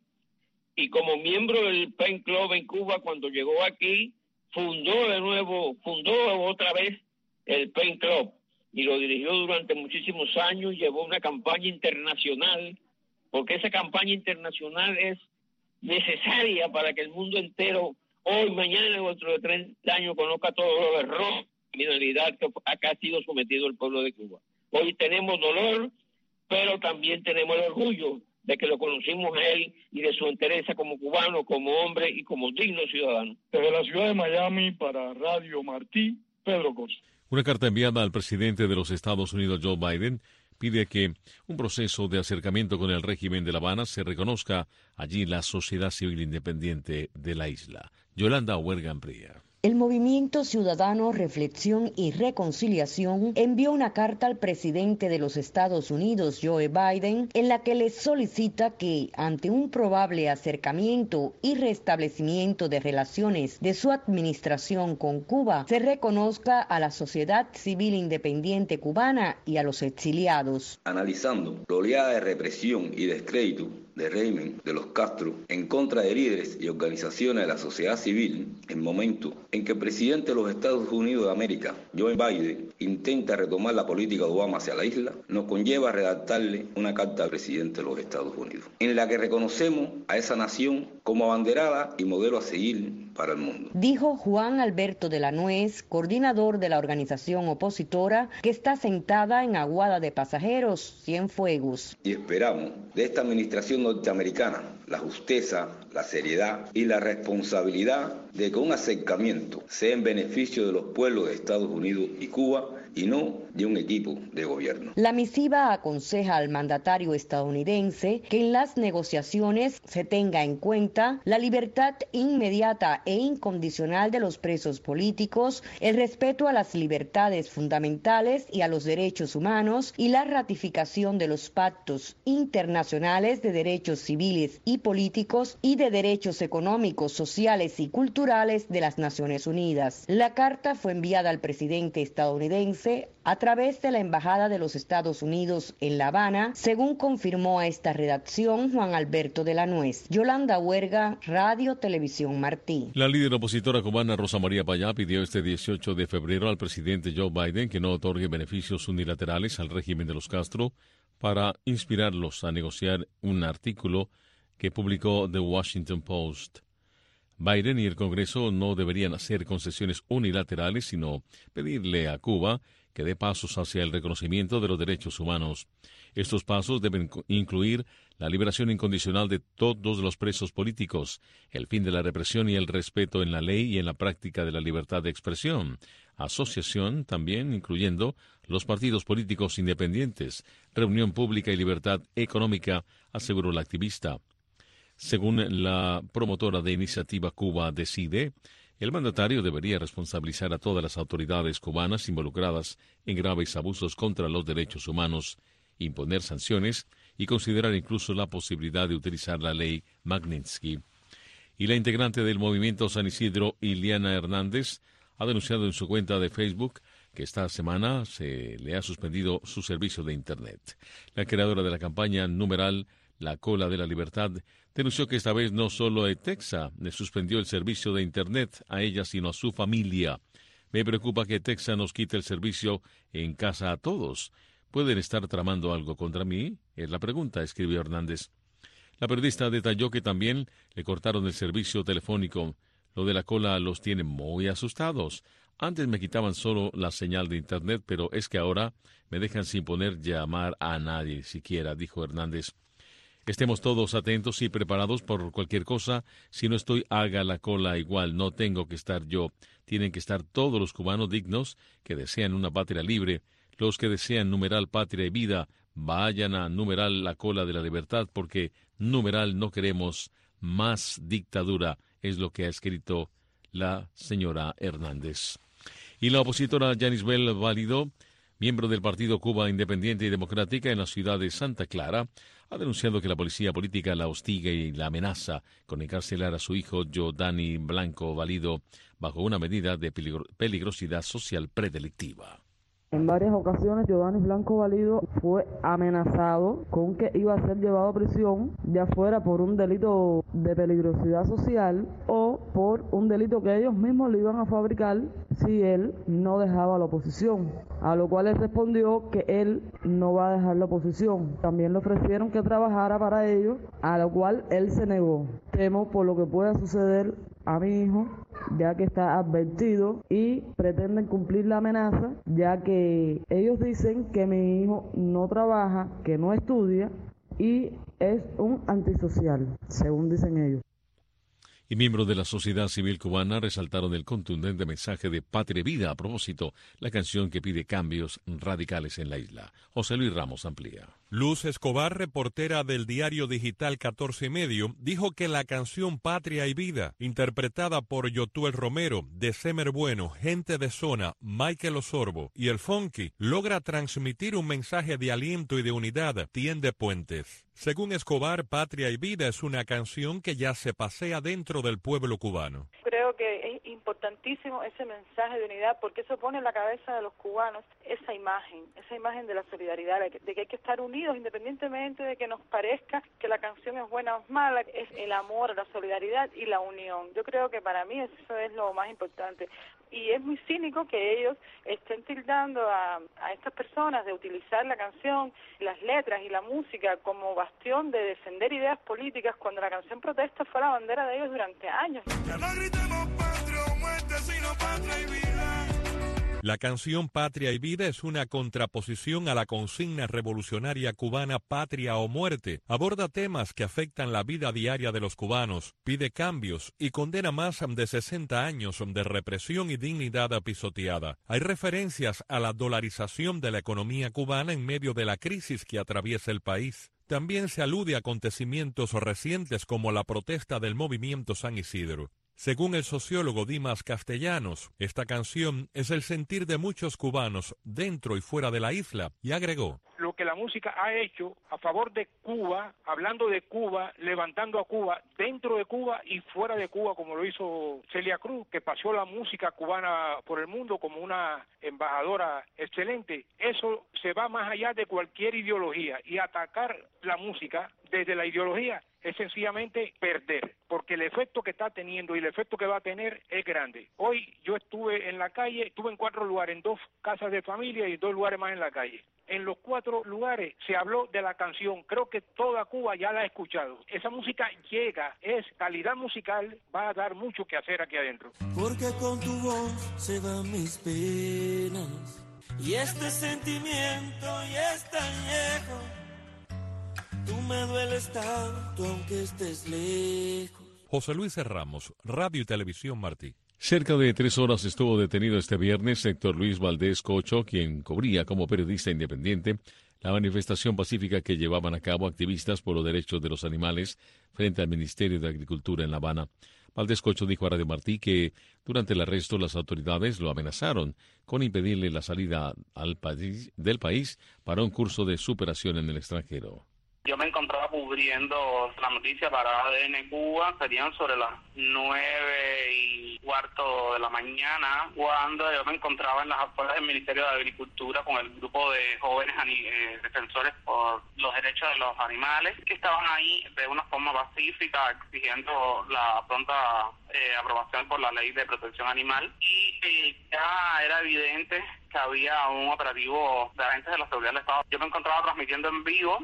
Y como miembro del Pen Club en Cuba, cuando llegó aquí, fundó de nuevo, fundó otra vez el Pen Club y lo dirigió durante muchísimos años, llevó una campaña internacional, porque esa campaña internacional es necesaria para que el mundo entero, hoy, mañana, dentro de treinta años, conozca todos los errores y criminalidad que acá ha sido sometido el pueblo de Cuba. Hoy tenemos dolor, pero también tenemos el orgullo de que lo conocimos a él y de su entereza como cubano, como hombre y como digno ciudadano. Desde la ciudad de Miami para Radio Martí, Pedro Corso. Una carta enviada al presidente de los Estados Unidos, Joe Biden, pide que un proceso de acercamiento con el régimen de La Habana se reconozca allí la sociedad civil independiente de la isla. Yolanda Huerga amplía. El Movimiento Ciudadano Reflexión y Reconciliación envió una carta al presidente de los Estados Unidos, Joe Biden, en la que le solicita que, ante un probable acercamiento y restablecimiento de relaciones de su administración con Cuba, se reconozca a la sociedad civil independiente cubana y a los exiliados. Analizando la oleada de represión y descrédito del régimen de los Castro en contra de líderes y organizaciones de la sociedad civil, en momento en que el presidente de los Estados Unidos de América, Joe Biden, intenta retomar la política de Obama hacia la isla, nos conlleva a redactarle una carta al presidente de los Estados Unidos, en la que reconocemos a esa nación como abanderada y modelo a seguir para el mundo. Dijo Juan Alberto de la Nuez, coordinador de la organización opositora que está sentada en Aguada de Pasajeros, Cienfuegos. Y esperamos de esta administración norteamericana la justeza, la seriedad y la responsabilidad de que un acercamiento sea en beneficio de los pueblos de Estados Unidos y Cuba y no de un equipo de gobierno. La misiva aconseja al mandatario estadounidense que en las negociaciones se tenga en cuenta la libertad inmediata e incondicional de los presos políticos, el respeto a las libertades fundamentales y a los derechos humanos y la ratificación de los pactos internacionales de derechos civiles y políticos y de derechos económicos, sociales y culturales de las Naciones Unidas. La carta fue enviada al presidente estadounidense a través de la Embajada de los Estados Unidos en La Habana, según confirmó a esta redacción Juan Alberto de la Nuez. Yolanda Huerga, Radio Televisión Martí. La líder opositora cubana Rosa María Payá pidió este dieciocho de febrero al presidente Joe Biden que no otorgue beneficios unilaterales al régimen de los Castro para inspirarlos a negociar un artículo que publicó The Washington Post. Biden y el Congreso no deberían hacer concesiones unilaterales, sino pedirle a Cuba que dé pasos hacia el reconocimiento de los derechos humanos. Estos pasos deben incluir la liberación incondicional de todos los presos políticos, el fin de la represión y el respeto en la ley y en la práctica de la libertad de expresión, asociación también incluyendo los partidos políticos independientes, reunión pública y libertad económica, aseguró la activista. Según la promotora de Iniciativa Cuba Decide, el mandatario debería responsabilizar a todas las autoridades cubanas involucradas en graves abusos contra los derechos humanos, imponer sanciones y considerar incluso la posibilidad de utilizar la ley Magnitsky. Y la integrante del movimiento San Isidro, Iliana Hernández, ha denunciado en su cuenta de Facebook que esta semana se le ha suspendido su servicio de Internet. La creadora de la campaña numeral La Cola de la Libertad denunció que esta vez no solo ETEXA le suspendió el servicio de Internet a ella, sino a su familia. Me preocupa que ETEXA nos quite el servicio en casa a todos. ¿Pueden estar tramando algo contra mí? Es la pregunta, escribió Hernández. La periodista detalló que también le cortaron el servicio telefónico. Lo de la cola los tiene muy asustados. Antes me quitaban solo la señal de Internet, pero es que ahora me dejan sin poder llamar a nadie siquiera, dijo Hernández. Estemos todos atentos y preparados por cualquier cosa. Si no estoy, haga la cola igual. No tengo que estar yo. Tienen que estar todos los cubanos dignos que desean una patria libre. Los que desean numeral patria y vida, vayan a numeral la cola de la libertad, porque numeral no queremos más dictadura, es lo que ha escrito la señora Hernández. Y la opositora Yanis Bell Válido, miembro del Partido Cuba Independiente y Democrática en la ciudad de Santa Clara, ha denunciado que la policía política la hostiga y la amenaza con encarcelar a su hijo Giordani Blanco Válido bajo una medida de peligro- peligrosidad social predelictiva. En varias ocasiones, Giordani Blanco Válido fue amenazado con que iba a ser llevado a prisión, ya fuera por un delito de peligrosidad social o por un delito que ellos mismos le iban a fabricar si él no dejaba la oposición. A lo cual él respondió que él no va a dejar la oposición. También le ofrecieron que trabajara para ellos, a lo cual él se negó. Temo por lo que pueda suceder a mi hijo, ya que está advertido y pretenden cumplir la amenaza, ya que ellos dicen que mi hijo no trabaja, que no estudia y es un antisocial, según dicen ellos. Y miembros de la sociedad civil cubana resaltaron el contundente mensaje de Patria y Vida. A propósito, la canción que pide cambios radicales en la isla. José Luis Ramos amplía. Luz Escobar, reportera del diario digital catorce y medio, dijo que la canción Patria y Vida, interpretada por Yotuel Romero, de Semer Bueno, Gente de Zona, Michael Osorbo y El Funky, logra transmitir un mensaje de aliento y de unidad, tiende puentes. Según Escobar, Patria y Vida es una canción que ya se pasea dentro del pueblo cubano. Creo que es importantísimo ese mensaje de unidad porque eso pone en la cabeza de los cubanos esa imagen, esa imagen de la solidaridad, de que hay que estar unidos independientemente de que nos parezca que la canción es buena o es mala, es el amor, la solidaridad y la unión. Yo creo que para mí eso es lo más importante. Y es muy cínico que ellos estén tildando a, a estas personas de utilizar la canción, las letras y la música como bastión de defender ideas políticas cuando la canción protesta fue la bandera de ellos durante años. Ya no gritemos patria o muerte, sino patria y vida. La canción Patria y Vida es una contraposición a la consigna revolucionaria cubana Patria o Muerte. Aborda temas que afectan la vida diaria de los cubanos, pide cambios y condena más de sesenta años de represión y dignidad pisoteada. Hay referencias a la dolarización de la economía cubana en medio de la crisis que atraviesa el país. También se alude a acontecimientos recientes como la protesta del movimiento San Isidro. Según el sociólogo Dimas Castellanos, esta canción es el sentir de muchos cubanos dentro y fuera de la isla, y agregó: lo que la música ha hecho a favor de Cuba, hablando de Cuba, levantando a Cuba, dentro de Cuba y fuera de Cuba, como lo hizo Celia Cruz, que pasó la música cubana por el mundo como una embajadora excelente. Eso se va más allá de cualquier ideología, y atacar la música desde la ideología es sencillamente perder, porque el efecto que está teniendo y el efecto que va a tener es grande. Hoy yo estuve en la calle, estuve en cuatro lugares, en dos casas de familia y dos lugares más en la calle. En los cuatro lugares se habló de la canción, creo que toda Cuba ya la ha escuchado. Esa música llega, es calidad musical, va a dar mucho que hacer aquí adentro. Porque con tu voz se van mis penas, y este sentimiento ya es tan viejo. Tú me dueles tanto aunque estés lejos. José Luis Ramos, Radio y Televisión Martí. Cerca de tres horas estuvo detenido este viernes Héctor Luis Valdés Cocho, quien cubría como periodista independiente la manifestación pacífica que llevaban a cabo activistas por los derechos de los animales frente al Ministerio de Agricultura en La Habana. Valdés Cocho dijo a Radio Martí que durante el arresto las autoridades lo amenazaron con impedirle la salida al país, del país para un curso de superación en el extranjero. Yo me encontraba cubriendo la noticia para A D N Cuba, serían sobre las nueve y cuarto de la mañana, cuando yo me encontraba en las afueras del Ministerio de Agricultura con el grupo de jóvenes eh, defensores por los derechos de los animales, que estaban ahí de una forma pacífica exigiendo la pronta eh, aprobación por la Ley de Protección Animal, y eh, ya era evidente que había un operativo de agentes de la seguridad del Estado. Yo me encontraba transmitiendo en vivo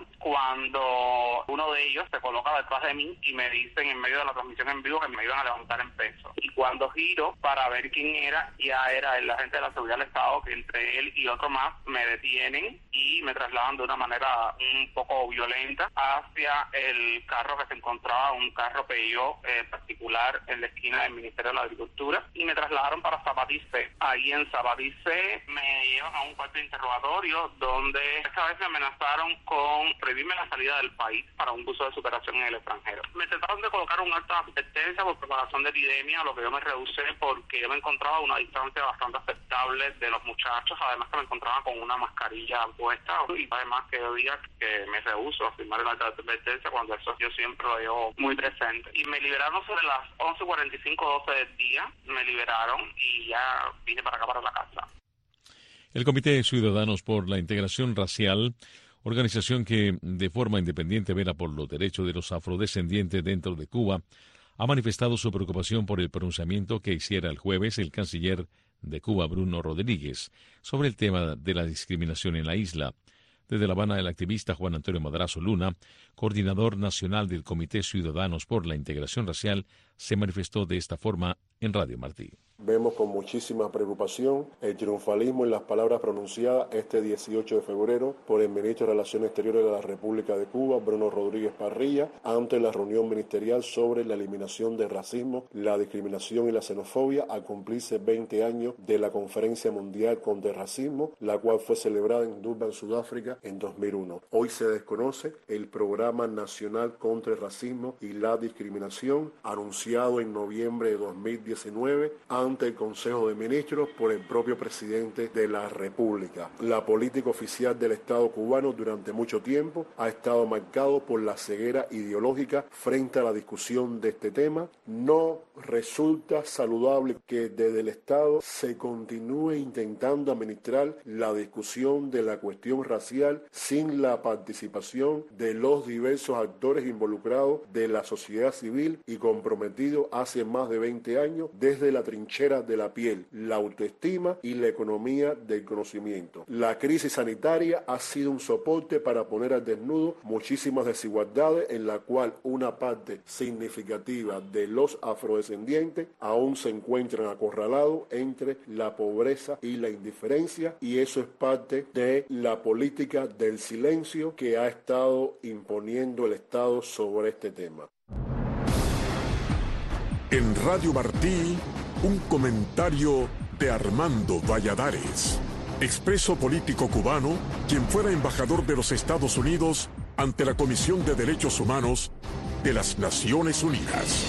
cuando uno de ellos se coloca detrás de mí y me dicen en medio de la transmisión en vivo que me iban a levantar en peso. Y cuando giro para ver quién era, ya era el agente de la seguridad del Estado, que entre él y otro más me detienen y me trasladan de una manera un poco violenta hacia el carro que se encontraba, un carro Peugeot eh, particular en la esquina del Ministerio de la Agricultura, y me trasladaron para Zapatice. Ahí en Zapatice me llevan a un cuarto de interrogatorio donde esta vez me amenazaron con prohibirme la salida del país para un curso de superación en el extranjero. Me trataron de colocar un alto de advertencia por propagación de epidemia, a lo que yo me rehusé porque yo me encontraba a una distancia bastante aceptable de los muchachos, además que me encontraba con una mascarilla puesta, y además que yo diga que me rehuso a firmar el alto de advertencia cuando eso yo siempre lo llevo muy presente. Y me liberaron sobre las once cuarenta y cinco, doce del día, me liberaron y ya vine para acá, para la casa. El Comité de Ciudadanos por la Integración Racial, organización que de forma independiente vela por los derechos de los afrodescendientes dentro de Cuba, ha manifestado su preocupación por el pronunciamiento que hiciera el jueves el canciller de Cuba, Bruno Rodríguez, sobre el tema de la discriminación en la isla. Desde La Habana, el activista Juan Antonio Madrazo Luna, coordinador nacional del Comité Ciudadanos por la Integración Racial, se manifestó de esta forma en Radio Martí. Vemos con muchísima preocupación el triunfalismo en las palabras pronunciadas este dieciocho de febrero por el ministro de Relaciones Exteriores de la República de Cuba, Bruno Rodríguez Parrilla, ante la reunión ministerial sobre la eliminación del racismo, la discriminación y la xenofobia al cumplirse veinte años de la Conferencia Mundial contra el Racismo, la cual fue celebrada en Durban, Sudáfrica, en dos mil uno. Hoy se desconoce el Programa Nacional contra el Racismo y la Discriminación, anunciado en noviembre de dos mil diecinueve ante el Consejo de Ministros por el propio presidente de la República. La política oficial del Estado cubano durante mucho tiempo ha estado marcado por la ceguera ideológica frente a la discusión de este tema. No resulta saludable que desde el Estado se continúe intentando administrar la discusión de la cuestión racial sin la participación de los diversos actores involucrados de la sociedad civil y comprometidos hace más de veinte años desde la trinchera de la piel, la autoestima y la economía del conocimiento. La crisis sanitaria ha sido un soporte para poner al desnudo muchísimas desigualdades en la cual una parte significativa de los afrodescendientes aún se encuentran acorralados entre la pobreza y la indiferencia, y eso es parte de la política del silencio que ha estado imponiendo el Estado sobre este tema. En Radio Martí, un comentario de Armando Valladares, expreso político cubano, quien fuera embajador de los Estados Unidos ante la Comisión de Derechos Humanos de las Naciones Unidas.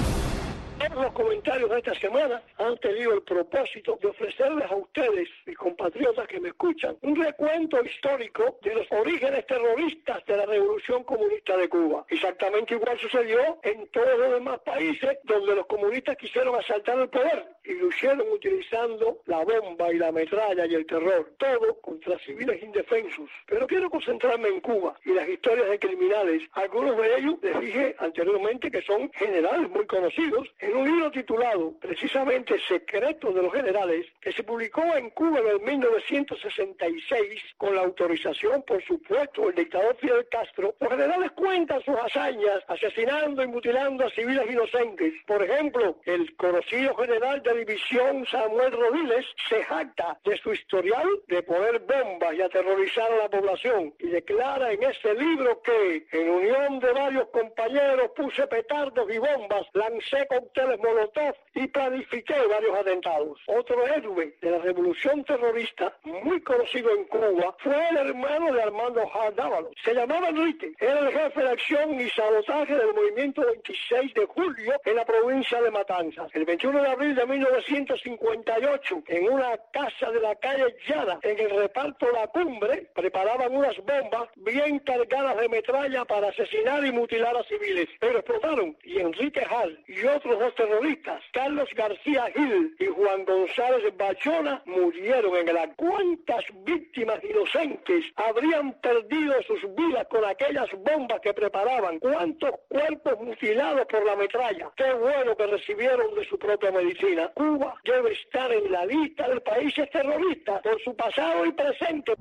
Los comentarios de esta semana han tenido el propósito de ofrecerles a ustedes, mis compatriotas que me escuchan, un recuento histórico de los orígenes terroristas de la Revolución Comunista de Cuba. Exactamente igual sucedió en todos los demás países donde los comunistas quisieron asaltar el poder y lo hicieron utilizando la bomba y la metralla y el terror, todo contra civiles indefensos. Pero quiero concentrarme en Cuba y las historias de criminales. Algunos de ellos les dije anteriormente que son generales muy conocidos en un libro titulado precisamente Secretos de los Generales, que se publicó en Cuba en el mil novecientos sesenta y seis con la autorización, por supuesto, del dictador Fidel Castro. Los generales cuentan sus hazañas asesinando y mutilando a civiles inocentes. Por ejemplo, el conocido general de división Samuel Rodiles se jacta de su historial de poner bombas y aterrorizar a la población y declara en ese libro que en unión de varios compañeros puse petardos y bombas, lancé cócteles molotov y planifiqué varios atentados. Otro héroe de la revolución terrorista, muy conocido en Cuba, fue el hermano de Armando Hart Dávalos. Se llamaba Enrique, era el jefe de acción y sabotaje del movimiento veintiséis de julio en la provincia de Matanzas. El veintiuno de abril de mil novecientos cincuenta y ocho, en una casa de la calle Llana, en el reparto La Cumbre, preparaban unas bombas bien cargadas de metralla para asesinar y mutilar a civiles, pero explotaron y Enrique Hart y otros dos terroristas, Carlos García Gil y Juan González Bachona, murieron en el acto. ¿Cuántas víctimas inocentes habrían perdido sus vidas con aquellas bombas que preparaban? ¿Cuántos cuerpos mutilados por la metralla? Qué bueno que recibieron de su propia medicina. Cuba debe estar en la lista de países terroristas por su pasado y presente.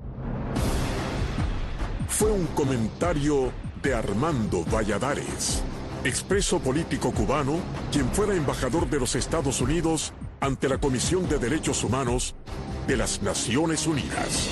Fue un comentario de Armando Valladares, expreso político cubano, quien fuera embajador de los Estados Unidos ante la Comisión de Derechos Humanos de las Naciones Unidas.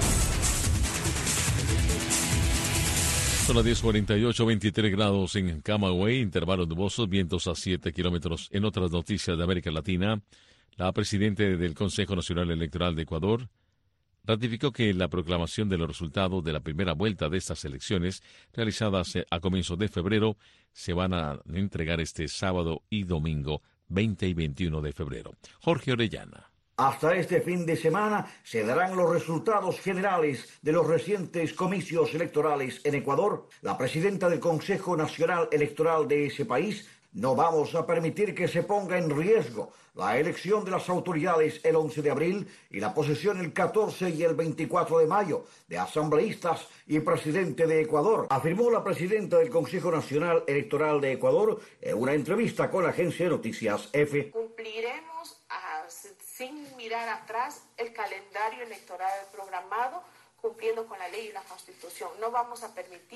Son las diez cuarenta y ocho, veintitrés grados en Camagüey, intervalos nubosos, vientos a siete kilómetros. En otras noticias de América Latina, la presidenta del Consejo Nacional Electoral de Ecuador ratificó que la proclamación de los resultados de la primera vuelta de estas elecciones, realizadas a comienzos de febrero, se van a entregar este sábado y domingo, veinte y veintiuno de febrero. Jorge Orellana. Hasta este fin de semana se darán los resultados generales de los recientes comicios electorales en Ecuador. La presidenta del Consejo Nacional Electoral de ese país: no vamos a permitir que se ponga en riesgo la elección de las autoridades el once de abril y la posesión el catorce y el veinticuatro de mayo de asambleístas y presidente de Ecuador, afirmó la presidenta del Consejo Nacional Electoral de Ecuador en una entrevista con la agencia de noticias EFE. Cumpliremos a, sin mirar atrás el calendario electoral programado, cumpliendo con la ley y la Constitución. No vamos a permitir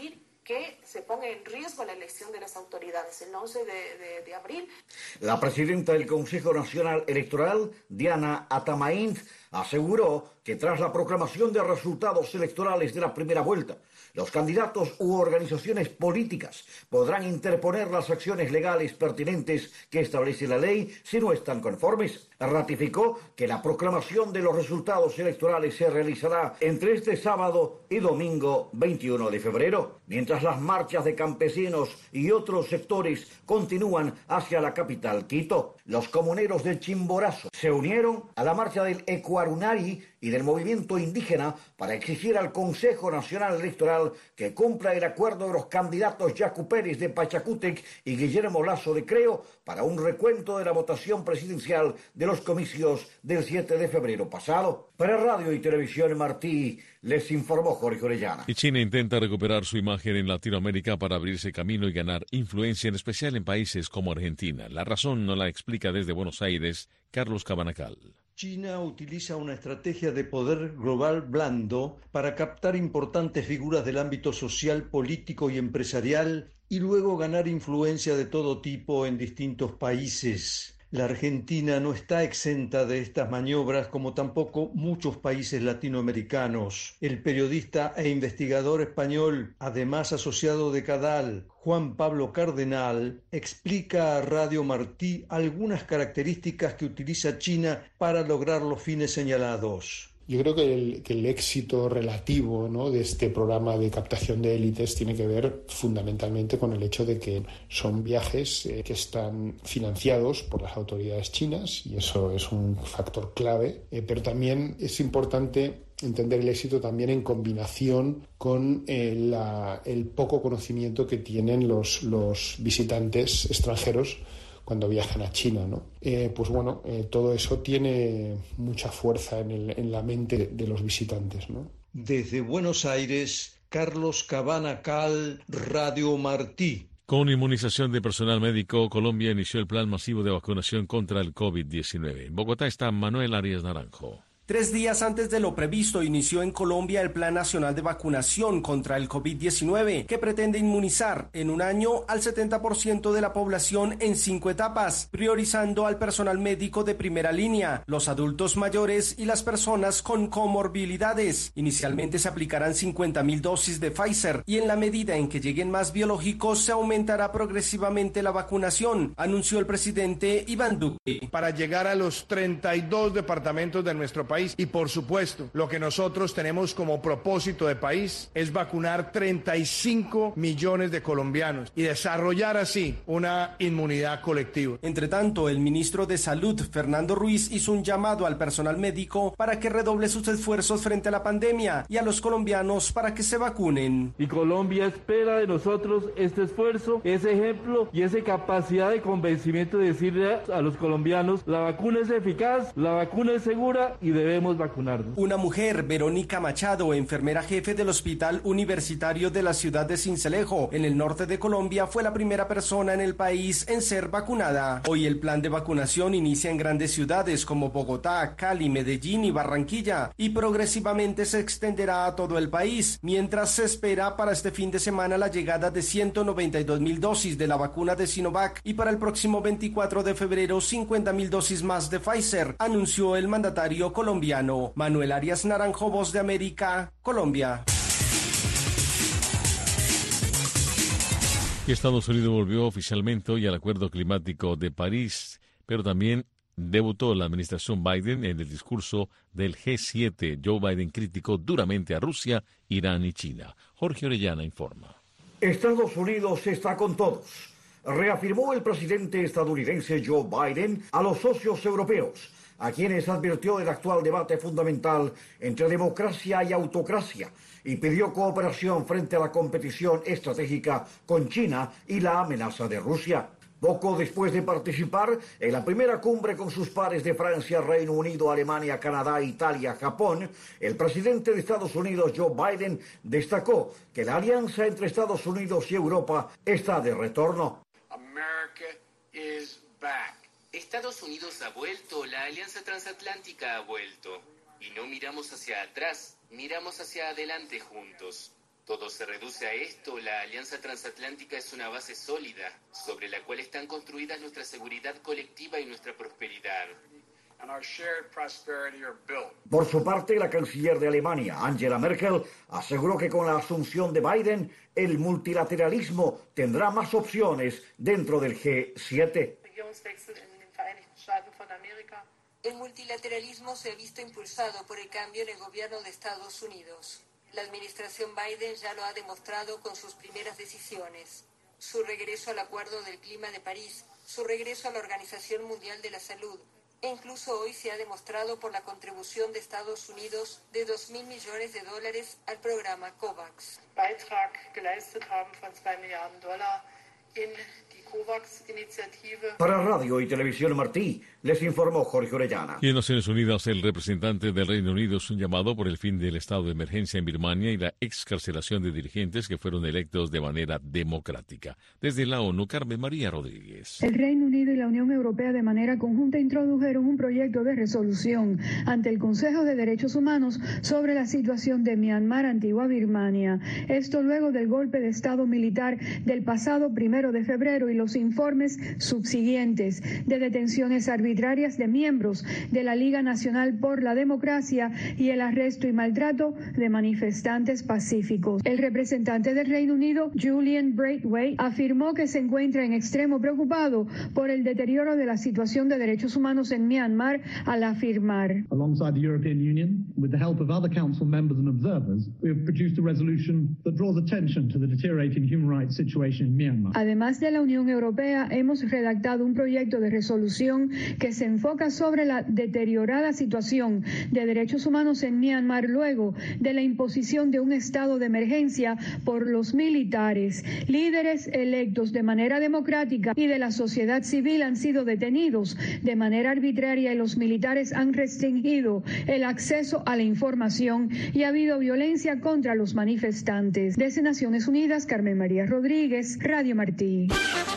que se ponga en riesgo la elección de las autoridades el once de, de, de abril. La presidenta del Consejo Nacional Electoral, Diana Atamaín, aseguró que tras la proclamación de resultados electorales de la primera vuelta, los candidatos u organizaciones políticas podrán interponer las acciones legales pertinentes que establece la ley si no están conformes. Ratificó que la proclamación de los resultados electorales se realizará entre este sábado y domingo veintiuno de febrero, mientras las marchas de campesinos y otros sectores continúan hacia la capital, Quito. Los comuneros del Chimborazo se unieron a la marcha del Ecuarunari y del movimiento indígena para exigir al Consejo Nacional Electoral que cumpla el acuerdo de los candidatos Yacu Pérez de Pachacútec y Guillermo Lasso de Creo para un recuento de la votación presidencial de los comicios del siete de febrero pasado. Para Radio y Televisión Martí, les informó Jorge Orellana. Y China intenta recuperar su imagen en Latinoamérica para abrirse camino y ganar influencia, en especial en países como Argentina. La razón nos la explica desde Buenos Aires Carlos Cabanacal. China utiliza una estrategia de poder global blando para captar importantes figuras del ámbito social, político y empresarial y luego ganar influencia de todo tipo en distintos países. La Argentina no está exenta de estas maniobras, como tampoco muchos países latinoamericanos. El periodista e investigador español, además asociado de Cadal, Juan Pablo Cardenal, explica a Radio Martí algunas características que utiliza China para lograr los fines señalados. Yo creo que el, que el éxito relativo, ¿no?, de este programa de captación de élites tiene que ver fundamentalmente con el hecho de que son viajes eh, que están financiados por las autoridades chinas, y eso es un factor clave, eh, pero también es importante entender el éxito también en combinación con eh, la, el poco conocimiento que tienen los, los visitantes extranjeros cuando viajan a China, ¿no? Eh, pues bueno, eh, todo eso tiene mucha fuerza en, el, en la mente de los visitantes, ¿no? Desde Buenos Aires, Carlos Cabanacal, Radio Martí. Con inmunización de personal médico, Colombia inició el plan masivo de vacunación contra el COVID diecinueve. En Bogotá está Manuel Arias Naranjo. Tres días antes de lo previsto, inició en Colombia el Plan Nacional de Vacunación contra el COVID diecinueve, que pretende inmunizar en un año al setenta por ciento de la población en cinco etapas, priorizando al personal médico de primera línea, los adultos mayores y las personas con comorbilidades. Inicialmente se aplicarán cincuenta mil dosis de Pfizer y en la medida en que lleguen más biológicos se aumentará progresivamente la vacunación, anunció el presidente Iván Duque. Para llegar a los treinta y dos departamentos de nuestro país, y por supuesto, lo que nosotros tenemos como propósito de país es vacunar treinta y cinco millones de colombianos y desarrollar así una inmunidad colectiva. Entre tanto, el ministro de Salud, Fernando Ruiz, hizo un llamado al personal médico para que redoble sus esfuerzos frente a la pandemia y a los colombianos para que se vacunen. Y Colombia espera de nosotros este esfuerzo, ese ejemplo y esa capacidad de convencimiento de decirle a los colombianos: la vacuna es eficaz, la vacuna es segura y de debemos vacunarnos. Una mujer, Verónica Machado, enfermera jefe del Hospital Universitario de la ciudad de Sincelejo, en el norte de Colombia, fue la primera persona en el país en ser vacunada. Hoy el plan de vacunación inicia en grandes ciudades como Bogotá, Cali, Medellín y Barranquilla y progresivamente se extenderá a todo el país, mientras se espera para este fin de semana la llegada de ciento noventa y dos mil dosis de la vacuna de Sinovac y para el próximo veinticuatro de febrero cincuenta mil dosis más de Pfizer, anunció el mandatario colombiano. Manuel Arias Naranjo, Voz de América, Colombia. Y Estados Unidos volvió oficialmente hoy al Acuerdo Climático de París, pero también debutó la administración Biden en el discurso del G siete. Joe Biden criticó duramente a Rusia, Irán y China. Jorge Orellana informa. Estados Unidos está con todos, reafirmó el presidente estadounidense Joe Biden a los socios europeos, a quienes advirtió del actual debate fundamental entre democracia y autocracia y pidió cooperación frente a la competición estratégica con China y la amenaza de Rusia. Poco después de participar en la primera cumbre con sus pares de Francia, Reino Unido, Alemania, Canadá, Italia, Japón, el presidente de Estados Unidos, Joe Biden, destacó que la alianza entre Estados Unidos y Europa está de retorno. America is back. Estados Unidos ha vuelto, la alianza transatlántica ha vuelto. Y no miramos hacia atrás, miramos hacia adelante juntos. Todo se reduce a esto. La Alianza Transatlántica es una base sólida sobre la cual están construidas nuestra seguridad colectiva y nuestra prosperidad. Por su parte, la canciller de Alemania, Angela Merkel, aseguró que con la asunción de Biden, el multilateralismo tendrá más opciones dentro del G siete. El multilateralismo se ha visto impulsado por el cambio en el gobierno de Estados Unidos. La administración Biden ya lo ha demostrado con sus primeras decisiones. Su regreso al Acuerdo del Clima de París, su regreso a la Organización Mundial de la Salud, e incluso hoy se ha demostrado por la contribución de Estados Unidos de dos mil millones de dólares al programa COVAX. Beitrag geleistet haben von zwei Milliarden Dollar in die COVAX-Initiative. Para Radio y Televisión Martí, les informó Jorge Orellana. Y en Naciones Unidas, el representante del Reino Unido hizo un llamado por el fin del estado de emergencia en Birmania y la excarcelación de dirigentes que fueron electos de manera democrática. Desde la ONU, Carmen María Rodríguez. El Reino Unido y la Unión Europea de manera conjunta introdujeron un proyecto de resolución ante el Consejo de Derechos Humanos sobre la situación de Myanmar, antigua Birmania. Esto luego del golpe de estado militar del pasado primero de febrero y los informes subsiguientes de detenciones arbitrarias de miembros de la Liga Nacional por la Democracia y el arresto y maltrato de manifestantes pacíficos. El representante del Reino Unido, Julian Braithwaite, afirmó que se encuentra en extremo preocupado por el deterioro de la situación de derechos humanos en Myanmar al afirmar. Alongside the European Union, with the help of other council members and observers, we have produced a resolution that draws attention to the deteriorating human rights situation in Myanmar. Además de la Unión Europea, hemos redactado un proyecto de resolución que se enfoca sobre la deteriorada situación de derechos humanos en Myanmar luego de la imposición de un estado de emergencia por los militares. Líderes electos de manera democrática y de la sociedad civil han sido detenidos de manera arbitraria y los militares han restringido el acceso a la información y ha habido violencia contra los manifestantes. Desde Naciones Unidas, Carmen María Rodríguez, Radio Martí.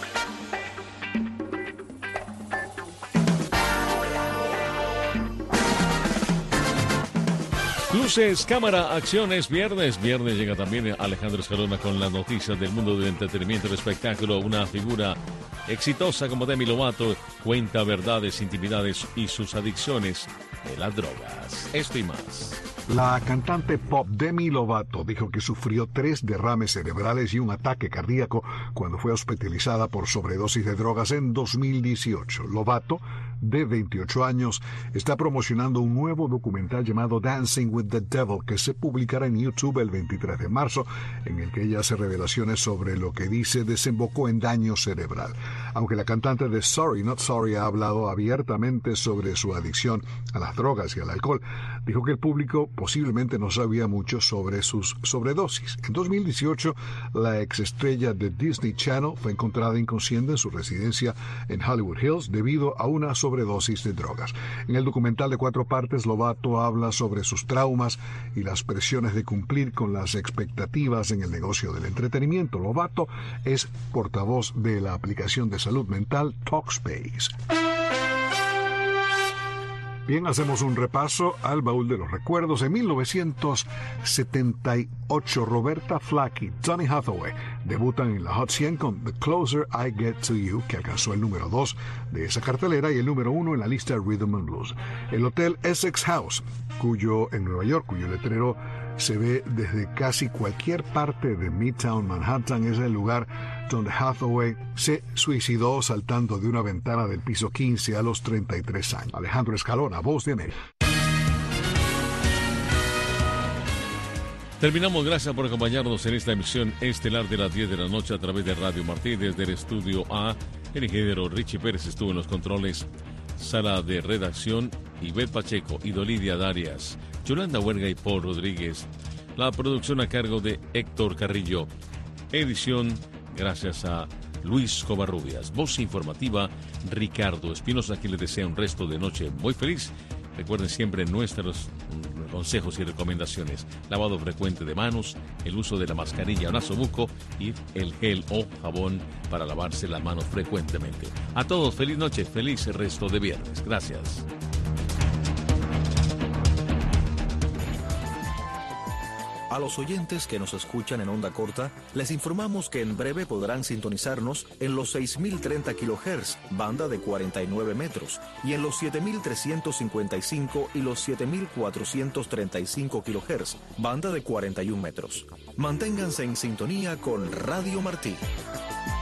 Luces, cámara, acciones, viernes. Viernes llega también Alejandro Escalona con las noticias del mundo del entretenimiento y el espectáculo. Una figura exitosa como Demi Lovato cuenta verdades, intimidades y sus adicciones de las drogas. Esto y más. La cantante pop Demi Lovato dijo que sufrió tres derrames cerebrales y un ataque cardíaco cuando fue hospitalizada por sobredosis de drogas en dos mil dieciocho. Lovato, de veintiocho años, está promocionando un nuevo documental llamado Dancing with the Devil que se publicará en YouTube el veintitrés de marzo, en el que ella hace revelaciones sobre lo que dice desembocó en daño cerebral. Aunque la cantante de Sorry Not Sorry ha hablado abiertamente sobre su adicción a las drogas y al alcohol, dijo que el público posiblemente no sabía mucho sobre sus sobredosis. En dos mil dieciocho, la exestrella de Disney Channel fue encontrada inconsciente en su residencia en Hollywood Hills debido a una sobredosis de drogas. En el documental de cuatro partes, Lovato habla sobre sus traumas y las presiones de cumplir con las expectativas en el negocio del entretenimiento. Lovato es portavoz de la aplicación de salud mental Talkspace. Bien, hacemos un repaso al baúl de los recuerdos. En mil novecientos setenta y ocho, Roberta Flack y Donny Hathaway debutan en la Hot cien con The Closer I Get to You, que alcanzó el número dos de esa cartelera y el número uno en la lista Rhythm and Blues. El Hotel Essex House, cuyo en Nueva York, cuyo letrero se ve desde casi cualquier parte de Midtown Manhattan, es el lugar donde Hathaway se suicidó saltando de una ventana del piso quince a los treinta y tres años. Alejandro Escalona, Voz de América. Terminamos, gracias por acompañarnos en esta emisión estelar de las diez de la noche a través de Radio Martí desde el estudio A. El ingeniero Richie Pérez estuvo en los controles, sala de redacción, Ivette Pacheco y Dolidia Darias, Yolanda Huerga y Paul Rodríguez. La producción a cargo de Héctor Carrillo. Edición gracias a Luis Covarrubias. Voz informativa, Ricardo Espinosa, que les desea un resto de noche muy feliz. Recuerden siempre nuestros consejos y recomendaciones: lavado frecuente de manos, el uso de la mascarilla o nasobuco y el gel o jabón para lavarse las manos frecuentemente. A todos, feliz noche, feliz resto de viernes. Gracias. A los oyentes que nos escuchan en onda corta, les informamos que en breve podrán sintonizarnos en los seis mil treinta kilohertz, banda de cuarenta y nueve metros, y en los siete mil trescientos cincuenta y cinco y los siete mil cuatrocientos treinta y cinco kilohertz, banda de cuarenta y un metros. Manténganse en sintonía con Radio Martí.